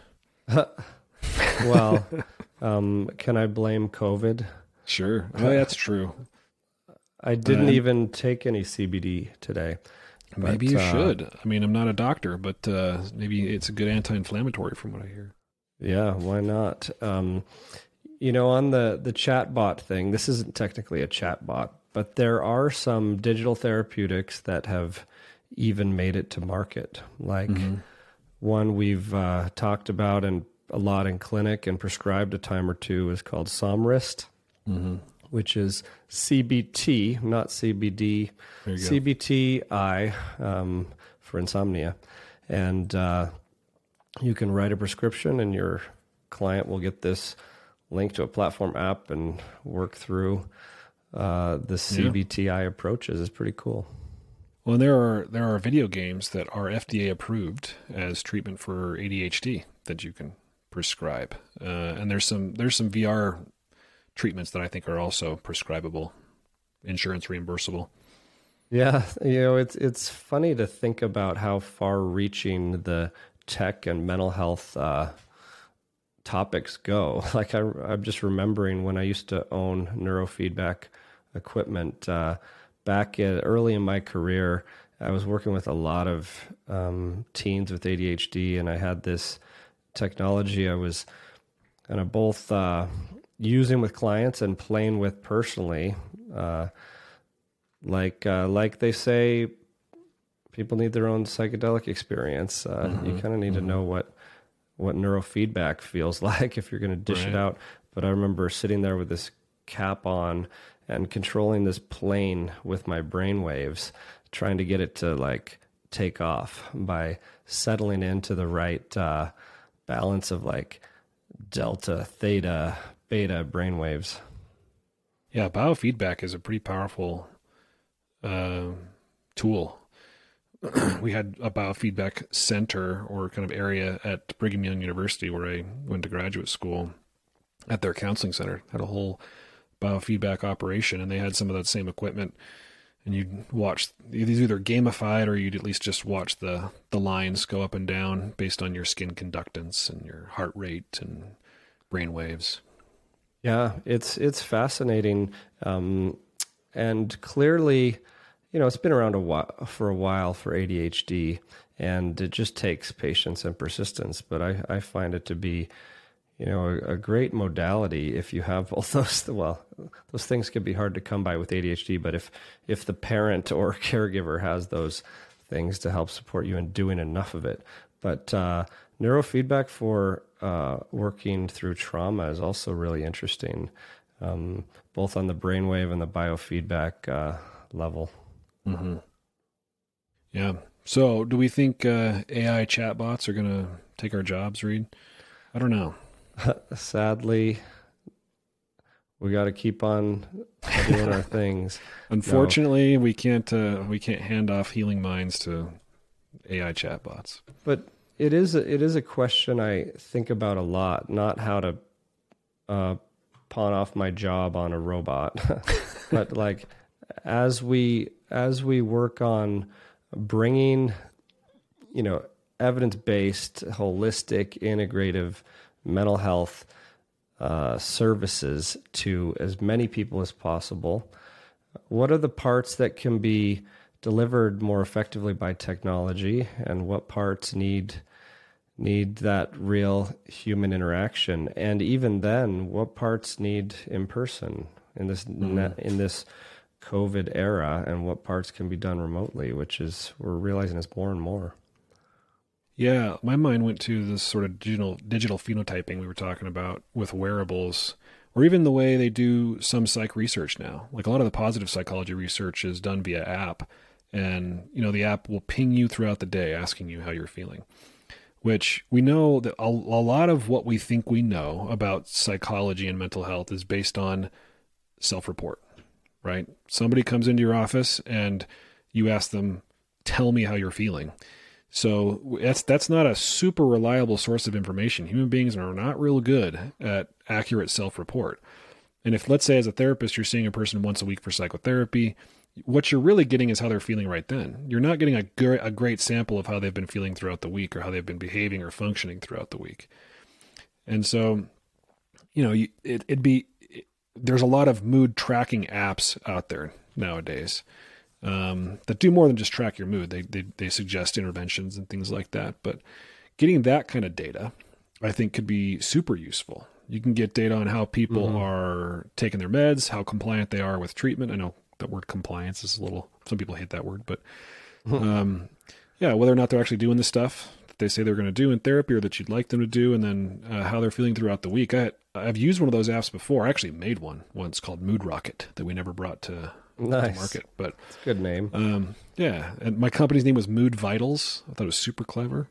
B: Well, um, can I blame COVID?
A: Sure. Oh, that's true.
B: I didn't um, even take any C B D today.
A: But, maybe you uh, should. I mean, I'm not a doctor, but uh, maybe it's a good anti-inflammatory from what I hear.
B: Yeah, why not? Um, You know, on the, the chatbot thing, this isn't technically a chatbot, but there are some digital therapeutics that have even made it to market. Like mm-hmm. one we've uh, talked about and a lot in clinic and prescribed a time or two is called Somryst, mm-hmm. which is C B T, not C B D, C B T I um, for insomnia. And uh, you can write a prescription and your client will get this link to a platform app and work through uh, the C B T I yeah. approaches. Is pretty cool.
A: Well, there are there are video games that are F D A approved as treatment for A D H D that you can prescribe, uh, and there's some there's some V R treatments that I think are also prescribable, insurance reimbursable.
B: Yeah, you know, it's it's funny to think about how far-reaching the tech and mental health uh, topics go. Like I, I'm just remembering when I used to own neurofeedback equipment uh, back in, early in my career. I was working with a lot of um, teens with A D H D, and I had this technology I was kind of both uh, using with clients and playing with personally. Uh, like uh, like they say, people need their own psychedelic experience. Uh, mm-hmm. You kind of need mm-hmm. to know what what neurofeedback feels like if you're going to dish right. it out. But I remember sitting there with this cap on and controlling this plane with my brain waves, trying to get it to like take off by settling into the right uh, balance of like delta, theta, beta brain waves.
A: Yeah, biofeedback is a pretty powerful uh, tool. We had a biofeedback center or kind of area at Brigham Young University where I went to graduate school. At their counseling center, had a whole biofeedback operation, and they had some of that same equipment. And you'd watch these either gamified or you'd at least just watch the the lines go up and down based on your skin conductance and your heart rate and brain waves.
B: Yeah, it's it's fascinating, um, and clearly, you know, it's been around a while, for a while for A D H D, and it just takes patience and persistence. But I, I find it to be, you know, a, a great modality if you have both those. Well, those things can be hard to come by with A D H D, but if if the parent or caregiver has those things to help support you in doing enough of it. But uh, neurofeedback for uh, working through trauma is also really interesting, um, both on the brainwave and the biofeedback uh, level.
A: Mm-hmm. Yeah. So, do we think uh, A I chatbots are going to take our jobs, Reed? I don't know.
B: Sadly, we got to keep on doing our things.
A: Unfortunately, no. we can't uh, we can't hand off healing minds to A I chatbots.
B: But it is a, it is a question I think about a lot. Not how to uh, pawn off my job on a robot, but like as we as we work on bringing, you know, evidence-based, holistic, integrative mental health uh, services to as many people as possible. What are the parts that can be delivered more effectively by technology, and what parts need need that real human interaction? And even then, what parts need in person in this mm-hmm. net, in this COVID era, and what parts can be done remotely, which is we're realizing is more and more.
A: Yeah, my mind went to this sort of digital digital phenotyping we were talking about with wearables, or even the way they do some psych research now. Like a lot of the positive psychology research is done via app, and you know the app will ping you throughout the day asking you how you're feeling, which we know that a, a lot of what we think we know about psychology and mental health is based on self-report, right? Somebody comes into your office and you ask them, tell me how you're feeling. So that's that's not a super reliable source of information. Human beings are not real good at accurate self-report. And if, let's say, as a therapist, you're seeing a person once a week for psychotherapy, what you're really getting is how they're feeling right then. You're not getting a, gr- a great sample of how they've been feeling throughout the week or how they've been behaving or functioning throughout the week. And so, you know, you, it, it'd be, it, there's a lot of mood tracking apps out there nowadays. Um, that do more than just track your mood. They, they they suggest interventions and things like that. But getting that kind of data, I think, could be super useful. You can get data on how people mm-hmm. are taking their meds, how compliant they are with treatment. I know that word compliance is a little, some people hate that word, but um, yeah, whether or not they're actually doing the stuff that they say they're going to do in therapy or that you'd like them to do, and then uh, how they're feeling throughout the week. I, I've used one of those apps before. I actually made one once called Mood Rocket that we never brought to
B: Nice.
A: market, but
B: it's a good name.
A: Um, yeah, and my company's name was Mood Vitals. I thought it was super clever.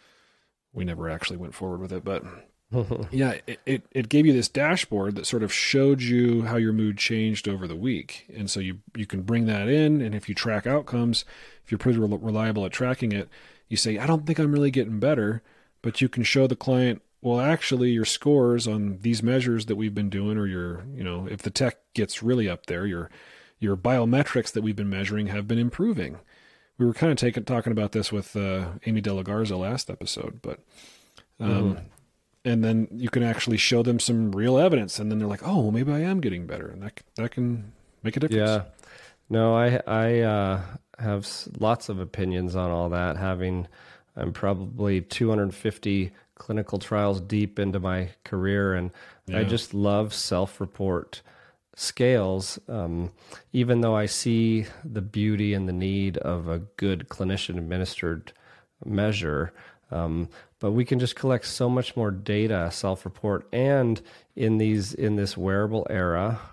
A: We never actually went forward with it, but yeah, it, it it gave you this dashboard that sort of showed you how your mood changed over the week, and so you you can bring that in, and if you track outcomes, if you're pretty re- reliable at tracking it, you say, I don't think I'm really getting better, but you can show the client, well, actually, your scores on these measures that we've been doing, or your, you know, if the tech gets really up there, your your biometrics that we've been measuring have been improving. We were kind of taking, talking about this with uh, Amy De La Garza last episode, but, um, mm-hmm. and then you can actually show them some real evidence, and then they're like, oh, well, maybe I am getting better. And that, that can make a difference.
B: Yeah. No, I, I, uh, have lots of opinions on all that. Having, I'm probably two hundred fifty clinical trials deep into my career, and yeah. I just love self-report scales, um, even though I see the beauty and the need of a good clinician administered measure. Um, but we can just collect so much more data, self-report, and in these in this wearable era,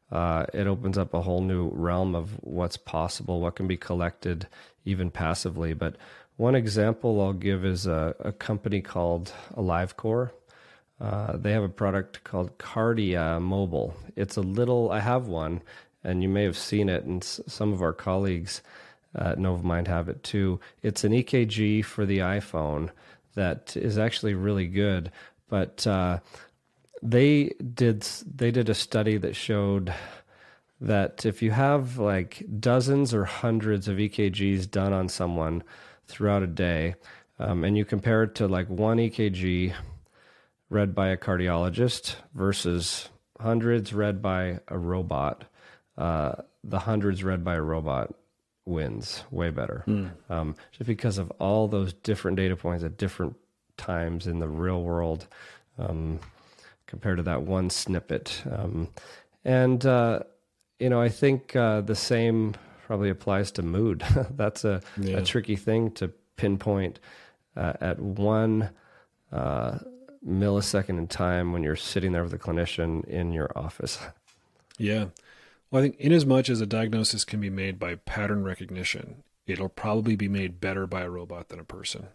B: uh, it opens up a whole new realm of what's possible, what can be collected even passively. But one example I'll give is a, a company called AliveCore. Uh, they have a product called Cardia Mobile. It's a little, I have one, and you may have seen it, and s- some of our colleagues uh, at Novamind have it too. It's an E K G for the iPhone that is actually really good, but uh, they did they did a study that showed that if you have like dozens or hundreds of E K Gs done on someone throughout a day, um, and you compare it to like one E K G read by a cardiologist versus hundreds read by a robot, uh, the hundreds read by a robot wins way better. Mm. Um, just because of all those different data points at different times in the real world, um, compared to that one snippet. Um, and, uh, you know, I think uh, the same probably applies to mood. That's a, yeah. a tricky thing to pinpoint uh, at one uh, millisecond in time when you're sitting there with a clinician in your office.
A: Yeah. Well, I think in as much as a diagnosis can be made by pattern recognition, it'll probably be made better by a robot than a person.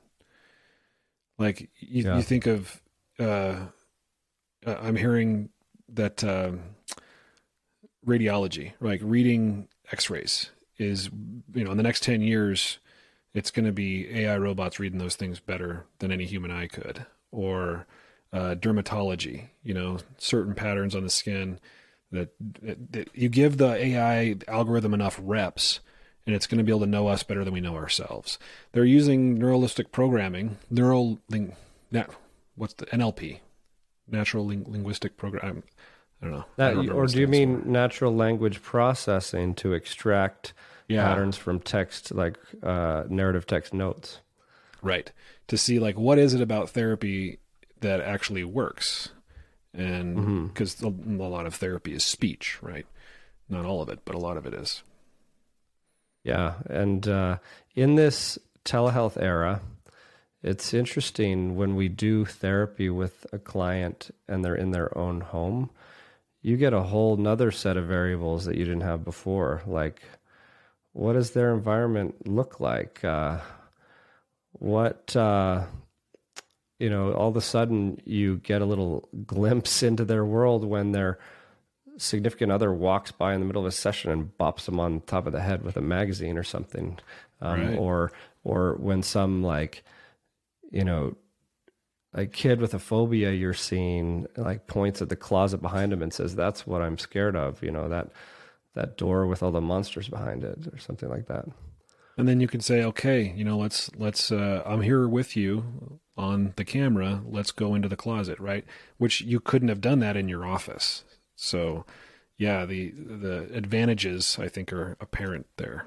A: Like you, yeah. you think of, uh, I'm hearing that uh, radiology, like reading x-rays is, you know, in the next ten years, it's going to be A I robots reading those things better than any human eye could. Or uh, dermatology, you know, certain patterns on the skin that, that, that you give the A I algorithm enough reps and it's going to be able to know us better than we know ourselves. They're using neuralistic programming, neural, ling, nat, what's the N L P, natural ling, linguistic program. I don't know.
B: That,
A: don't
B: or do you mean for. natural language processing to extract
A: yeah.
B: patterns from text, like uh, narrative text notes?
A: Right. To see like, what is it about therapy that actually works? And because mm-hmm. a lot of therapy is speech, right? Not all of it, but a lot of it is.
B: Yeah. And uh, in this telehealth era, it's interesting when we do therapy with a client and they're in their own home, you get a whole nother set of variables that you didn't have before. Like, what does their environment look like? Uh, what, uh, you know, all of a sudden you get a little glimpse into their world when their significant other walks by in the middle of a session and bops them on top of the head with a magazine or something. Um,
A: right.
B: Or, or when some like, you know, a kid with a phobia you're seeing like points at the closet behind him and says, that's what I'm scared of, you know, that, that door with all the monsters behind it or something like that.
A: And then you can say, okay, you know, let's, let's, uh, I'm here with you on the camera. Let's go into the closet, right? Which you couldn't have done that in your office. So yeah, the, the advantages I think are apparent there.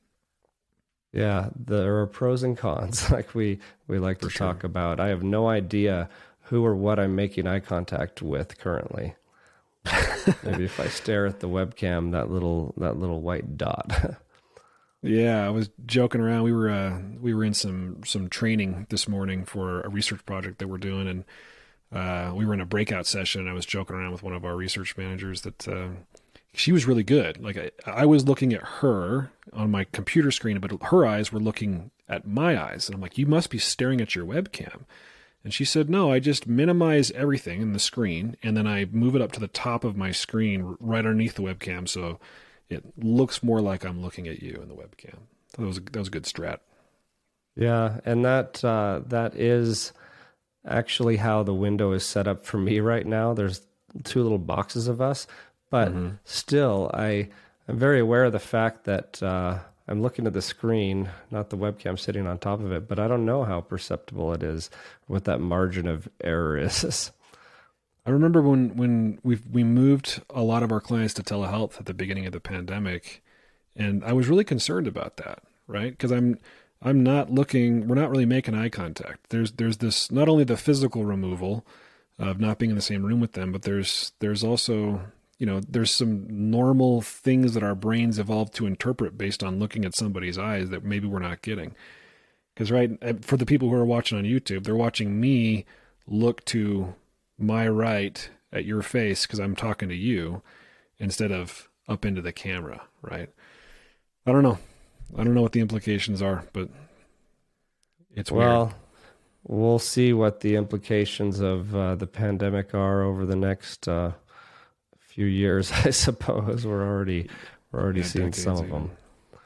B: Yeah. There are pros and cons like we, we like to
A: sure.
B: talk about. I have no idea who or what I'm making eye contact with currently. Maybe if I stare at the webcam, that little, that little white dot.
A: Yeah, I was joking around. We were uh, we were in some some training this morning for a research project that we're doing, and uh, we were in a breakout session. And I was joking around with one of our research managers that uh, she was really good. Like I, I was looking at her on my computer screen, but her eyes were looking at my eyes, and I'm like, "You must be staring at your webcam." And she said, "No, I just minimize everything in the screen, and then I move it up to the top of my screen, right underneath the webcam, so it looks more like I'm looking at you in the webcam." That was a, that was a good strat.
B: Yeah, and that uh, that is actually how the window is set up for me right now. There's two little boxes of us, but mm-hmm. still, I I'm very aware of the fact that uh, I'm looking at the screen, not the webcam sitting on top of it. But I don't know how perceptible it is, what that margin of error is.
A: I remember when, when we we moved a lot of our clients to telehealth at the beginning of the pandemic, and I was really concerned about that, right? Because I'm I'm not looking, we're not really making eye contact. There's there's this, not only the physical removal of not being in the same room with them, but there's there's also, you know, there's some normal things that our brains evolved to interpret based on looking at somebody's eyes that maybe we're not getting. Because, right, for the people who are watching on YouTube, they're watching me look to my right at your face because I'm talking to you, instead of up into the camera, right? I don't know. I don't know what the implications are, but it's
B: well,
A: weird.
B: We'll see what the implications of uh, the pandemic are over the next uh, few years. I suppose we're already we're already yeah, seeing some of them.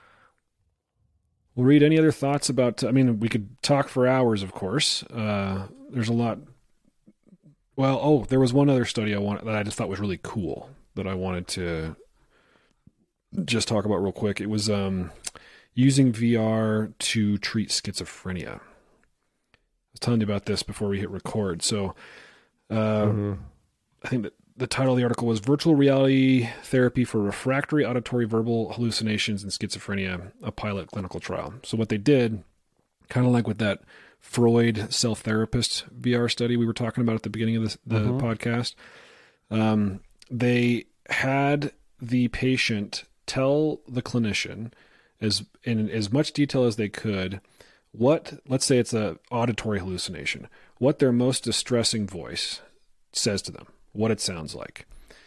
A: Well, Reed, any other thoughts about? I mean, we could talk for hours, of course. Uh, there's a lot. Well, oh, there was one other study I wanted that I just thought was really cool that I wanted to just talk about real quick. It was um, using V R to treat schizophrenia. I was telling you about this before we hit record. So uh, mm-hmm. I think that the title of the article was Virtual Reality Therapy for Refractory Auditory Verbal Hallucinations in Schizophrenia, a Pilot Clinical Trial. So what they did, kind of like with that Freud self-therapist V R study we were talking about at the beginning of this, the mm-hmm. podcast, um, they had the patient tell the clinician as in as much detail as they could what, let's say it's a auditory hallucination, what their most distressing voice says to them, what it sounds like.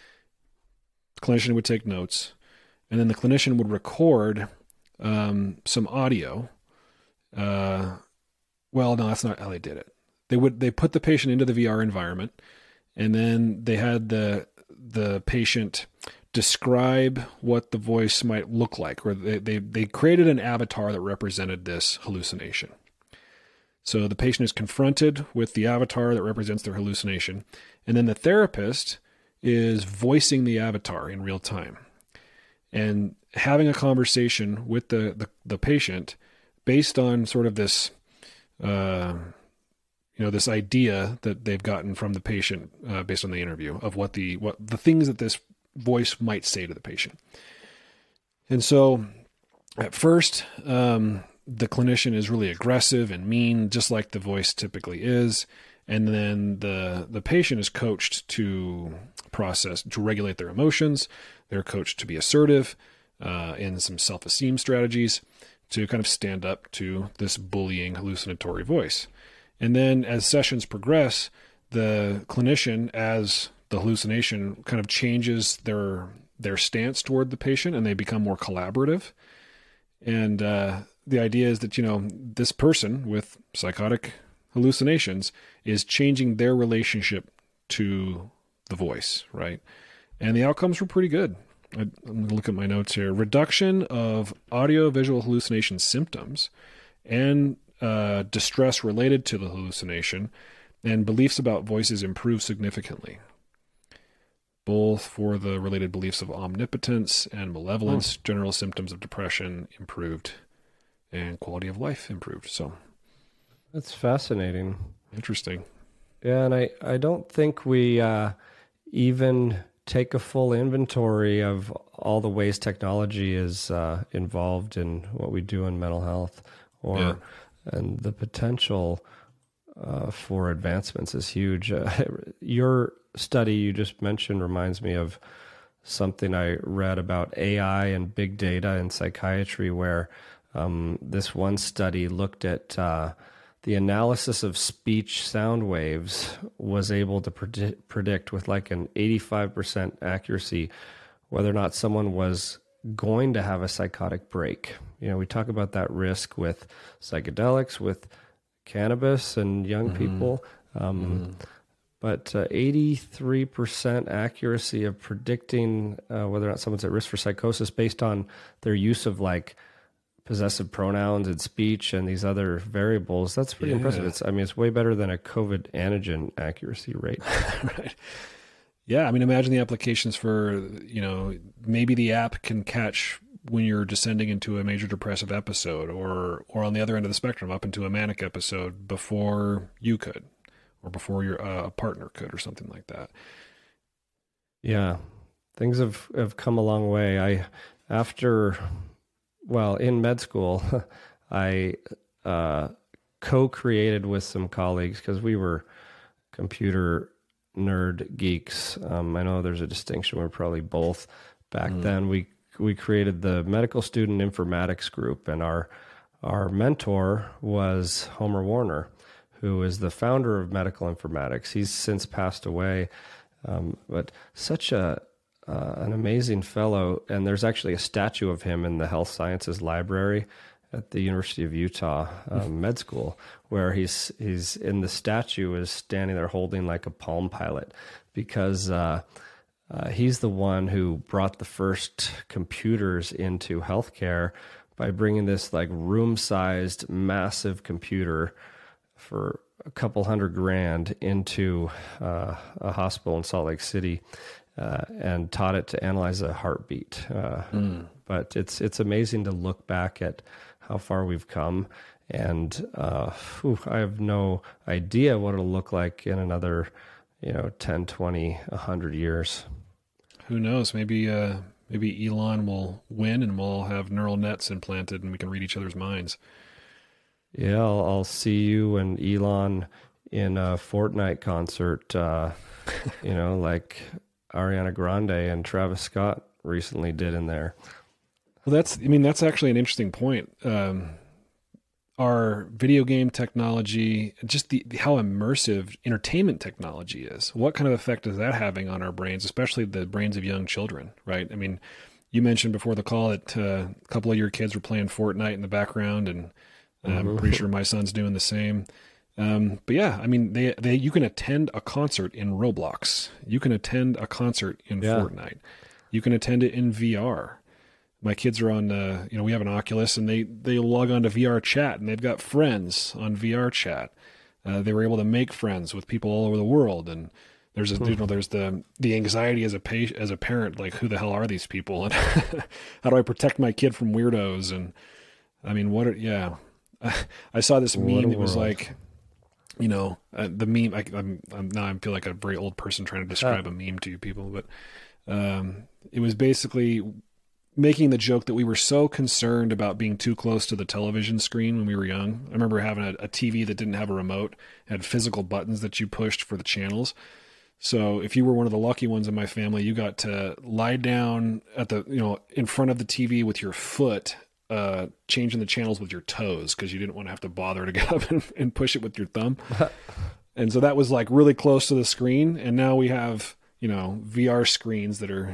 A: The clinician would take notes, and then the clinician would record um, some audio. Uh, well, no, that's not how they did it. They would they put the patient into the V R environment, and then they had the the patient describe what the voice might look like, or they, they, they created an avatar that represented this hallucination. So the patient is confronted with the avatar that represents their hallucination, and then the therapist is voicing the avatar in real time and having a conversation with the, the, the patient based on sort of this, uh, you know, this idea that they've gotten from the patient uh, based on the interview of what the what the things that this voice might say to the patient. And so at first, um, the clinician is really aggressive and mean, just like the voice typically is. And then the, the patient is coached to process, to regulate their emotions. They're coached to be assertive uh, in some self-esteem strategies to kind of stand up to this bullying hallucinatory voice. And then as sessions progress, the clinician, as the hallucination kind of changes their their stance toward the patient, and they become more collaborative. And uh, the idea is that, you know, this person with psychotic hallucinations is changing their relationship to the voice, right? And the outcomes were pretty good. I, I'm going to look at my notes here. Reduction of audio-visual hallucination symptoms and uh, distress related to the hallucination, and beliefs about voices improved significantly, both for the related beliefs of omnipotence and malevolence. Oh. General symptoms of depression improved, and quality of life improved. So
B: that's fascinating.
A: Interesting.
B: Yeah, and I, I don't think we uh, even take a full inventory of all the ways technology is uh, involved in what we do in mental health, or yeah. and the potential uh, for advancements is huge. Uh, your study you just mentioned reminds me of something I read about A I and big data in psychiatry, where um, this one study looked at uh, the analysis of speech sound waves was able to predict, predict with like an eighty-five percent accuracy whether or not someone was going to have a psychotic break. You know, we talk about that risk with psychedelics, with cannabis and young mm-hmm. people. Um, mm-hmm. But uh, eighty-three percent accuracy of predicting uh, whether or not someone's at risk for psychosis based on their use of like possessive pronouns and speech and these other variables. That's pretty yeah. impressive. It's, I mean, it's way better than a COVID antigen accuracy rate.
A: Right. Yeah. I mean, imagine the applications for, you know, maybe the app can catch when you're descending into a major depressive episode, or, or on the other end of the spectrum, up into a manic episode before you could, or before your uh, partner could, or something like that.
B: Yeah. Things have, have come a long way. I, after, well, in med school, I uh, co-created with some colleagues, because we were computer nerd geeks. Um, I know there's a distinction. We're probably both back mm. then. We we created the Medical Student Informatics Group, and our our mentor was Homer Warner, who is the founder of Medical Informatics. He's since passed away, um, but such a uh, an amazing fellow, and there's actually a statue of him in the Health Sciences Library at the University of Utah um, Med School, where he's he's in the statue is standing there holding like a Palm Pilot, because uh, uh, he's the one who brought the first computers into healthcare by bringing this like room-sized massive computer for a couple hundred grand into uh, a hospital in Salt Lake City, uh, and taught it to analyze a heartbeat. Uh, mm. But it's it's amazing to look back at how far we've come, and uh, whew, I have no idea what it'll look like in another, you know, ten, twenty, one hundred years.
A: Who knows? Maybe uh, maybe Elon will win, and we'll all have neural nets implanted, and we can read each other's minds.
B: Yeah, I'll, I'll see you and Elon in a Fortnite concert, uh, you know, like Ariana Grande and Travis Scott recently did in there.
A: Well, that's, I mean, that's actually an interesting point. Um, our video game technology, just the, the how immersive entertainment technology is. What kind of effect is that having on our brains, especially the brains of young children, right? I mean, you mentioned before the call that uh, a couple of your kids were playing Fortnite in the background, and I'm mm-hmm. pretty sure my son's doing the same. Um, but yeah, I mean, they, they, you can attend a concert in Roblox. You can attend a concert in yeah. Fortnite. You can attend it in V R. My kids are on, uh, you know, we have an Oculus, and they, they log on to V R Chat, and they've got friends on V R Chat. Uh, they were able to make friends with people all over the world. And there's a, mm-hmm. you know, there's the, the anxiety as a pa- as a parent, like, who the hell are these people? And how do I protect my kid from weirdos? And I mean, what are, yeah. I saw this meme. It was like, you know, uh, the meme. I, I'm, I'm now I feel like a very old person trying to describe a meme to you people, but um, it was basically making the joke that we were so concerned about being too close to the television screen when we were young. I remember having a, a T V that didn't have a remote, had physical buttons that you pushed for the channels. So if you were one of the lucky ones in my family, you got to lie down at the, you know, in front of the T V with your foot, Uh, changing the channels with your toes, because you didn't want to have to bother to get up and, and push it with your thumb. And so that was like really close to the screen. And now we have, you know, V R screens that are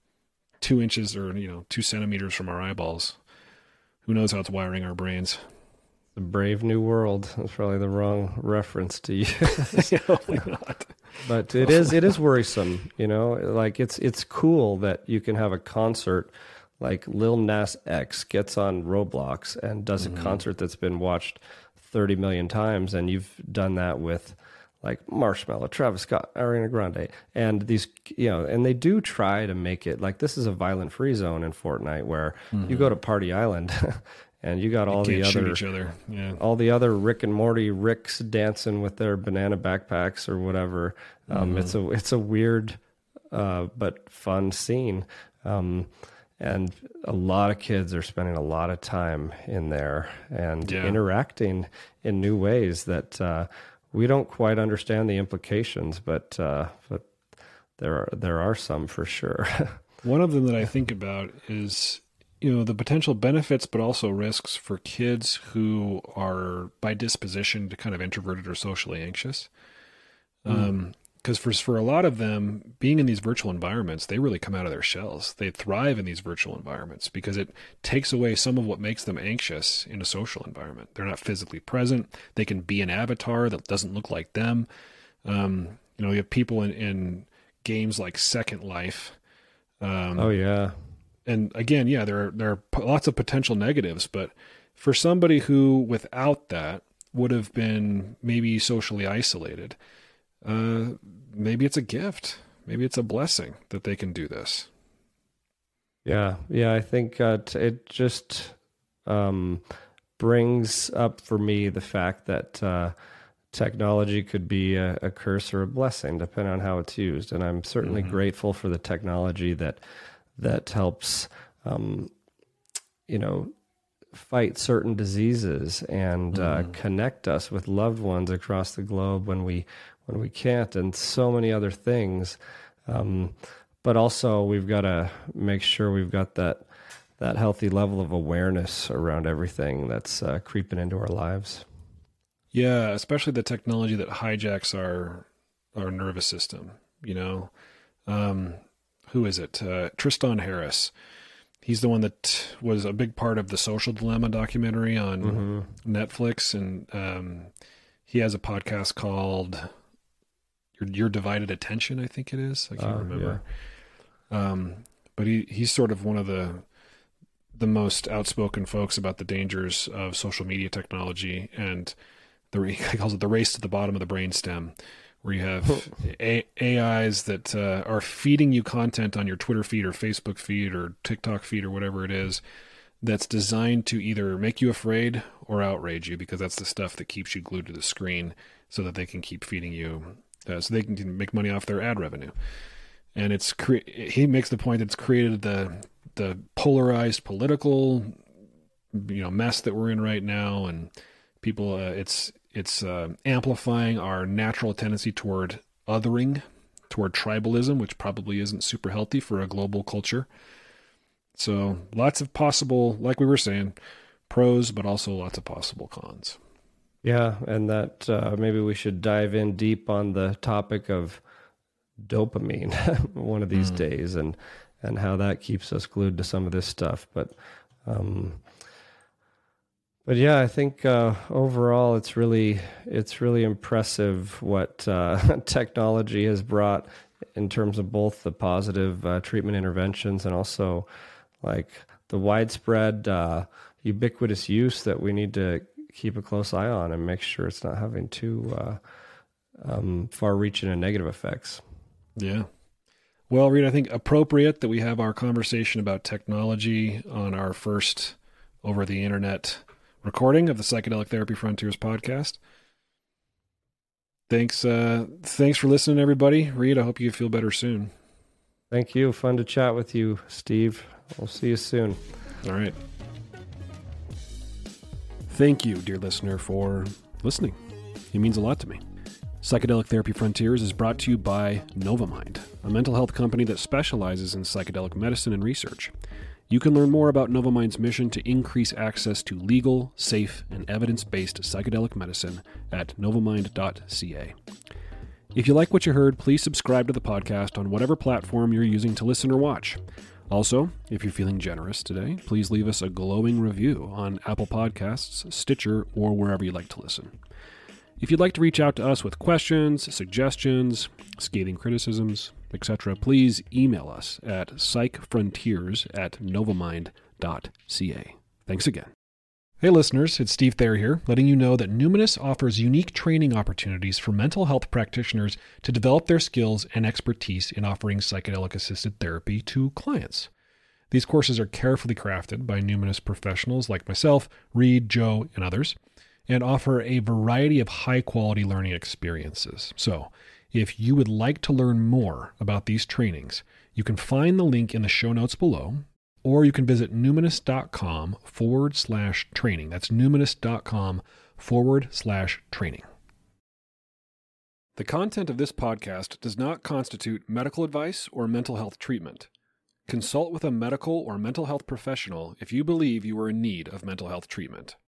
A: two inches or, you know, two centimeters from our eyeballs. Who knows how it's wiring our brains?
B: The Brave New World. That's probably the wrong reference to use.
A: Yeah, hopefully not.
B: But it is, it is worrisome, you know, like it's, it's cool that you can have a concert like Lil Nas X gets on Roblox and does a mm-hmm. concert that's been watched thirty million times, and you've done that with like Marshmello, Travis Scott, Ariana Grande, and these, you know, and they do try to make it like this is a violent free zone in Fortnite, where mm-hmm. you go to Party Island and you got all you the other,
A: each other. Yeah. all
B: the other Rick and Morty Ricks dancing with their banana backpacks or whatever. Um, mm-hmm. It's a it's a weird uh, but fun scene. Um, And a lot of kids are spending a lot of time in there and yeah. interacting in new ways that uh, we don't quite understand the implications, but uh, but there are there are some for sure.
A: One of them that I think about is, you know, the potential benefits, but also risks for kids who are by disposition to kind of introverted or socially anxious. Mm. Um, Because for for a lot of them, being in these virtual environments, they really come out of their shells. They thrive in these virtual environments because it takes away some of what makes them anxious in a social environment. They're not physically present. They can be an avatar that doesn't look like them. Um, you know, you have people in, in games like Second Life. Um,
B: oh, yeah.
A: And again, yeah, there are, there are lots of potential negatives, but for somebody who, without that, would have been maybe socially isolated, Uh, maybe it's a gift. Maybe it's a blessing that they can do this.
B: Yeah. Yeah. I think uh, t- it just um, brings up for me the fact that uh, technology could be a, a curse or a blessing, depending on how it's used. And I'm certainly mm-hmm. grateful for the technology that, that helps, um, you know, fight certain diseases and mm-hmm. uh, connect us with loved ones across the globe when we, when we can't, and so many other things. Um, but also we've got to make sure we've got that, that healthy level of awareness around everything that's uh, creeping into our lives.
A: Yeah. Especially the technology that hijacks our, our nervous system, you know, um, who is it? Uh, Tristan Harris. He's the one that was a big part of the Social Dilemma documentary on mm-hmm. Netflix. And um, he has a podcast called Your, Your Divided Attention, I think it is. I can't uh, remember. Yeah. Um, but he, he's sort of one of the the most outspoken folks about the dangers of social media technology, and the he calls it the race to the bottom of the brainstem, where you have A- AIs that uh, are feeding you content on your Twitter feed or Facebook feed or TikTok feed or whatever it is, that's designed to either make you afraid or outrage you, because that's the stuff that keeps you glued to the screen so that they can keep feeding you, uh, so they can make money off their ad revenue. And it's cre- he makes the point that it's created the the polarized political, you know, mess that we're in right now, and people, uh, it's it's uh, amplifying our natural tendency toward othering, toward tribalism, which probably isn't super healthy for a global culture. So lots of possible, like we were saying, pros, but also lots of possible cons.
B: Yeah, and that uh, maybe we should dive in deep on the topic of dopamine one of these mm. days, and and how that keeps us glued to some of this stuff. But um, but yeah, I think uh, overall it's really it's really impressive what uh, technology has brought in terms of both the positive uh, treatment interventions and also like the widespread uh, ubiquitous use that we need to keep a close eye on and make sure it's not having too uh, um, far-reaching and negative effects.
A: Yeah. Well, Reed, I think appropriate that we have our conversation about technology on our first over-the-internet recording of the Psychedelic Therapy Frontiers podcast. Thanks uh, thanks for listening, everybody. Reed, I hope you feel better soon.
B: Thank you. Fun to chat with you, Steve. We'll see you soon.
A: All right. Thank you, dear listener, for listening. It means a lot to me. Psychedelic Therapy Frontiers is brought to you by Novamind, a mental health company that specializes in psychedelic medicine and research. You can learn more about Novamind's mission to increase access to legal, safe, and evidence-based psychedelic medicine at novamind dot c a. If you like what you heard, please subscribe to the podcast on whatever platform you're using to listen or watch. Also, if you're feeling generous today, please leave us a glowing review on Apple Podcasts, Stitcher, or wherever you like to listen. If you'd like to reach out to us with questions, suggestions, scathing criticisms, et cetera, please email us at psychfrontiers at novamind dot c a. Thanks again. Hey listeners, it's Steve Thayer here, letting you know that Numinous offers unique training opportunities for mental health practitioners to develop their skills and expertise in offering psychedelic-assisted therapy to clients. These courses are carefully crafted by Numinous professionals like myself, Reed, Joe, and others, and offer a variety of high-quality learning experiences. So, if you would like to learn more about these trainings, you can find the link in the show notes below, or you can visit numinous.com forward slash training. That's numinous.com forward slash training. The content of this podcast does not constitute medical advice or mental health treatment. Consult with a medical or mental health professional if you believe you are in need of mental health treatment.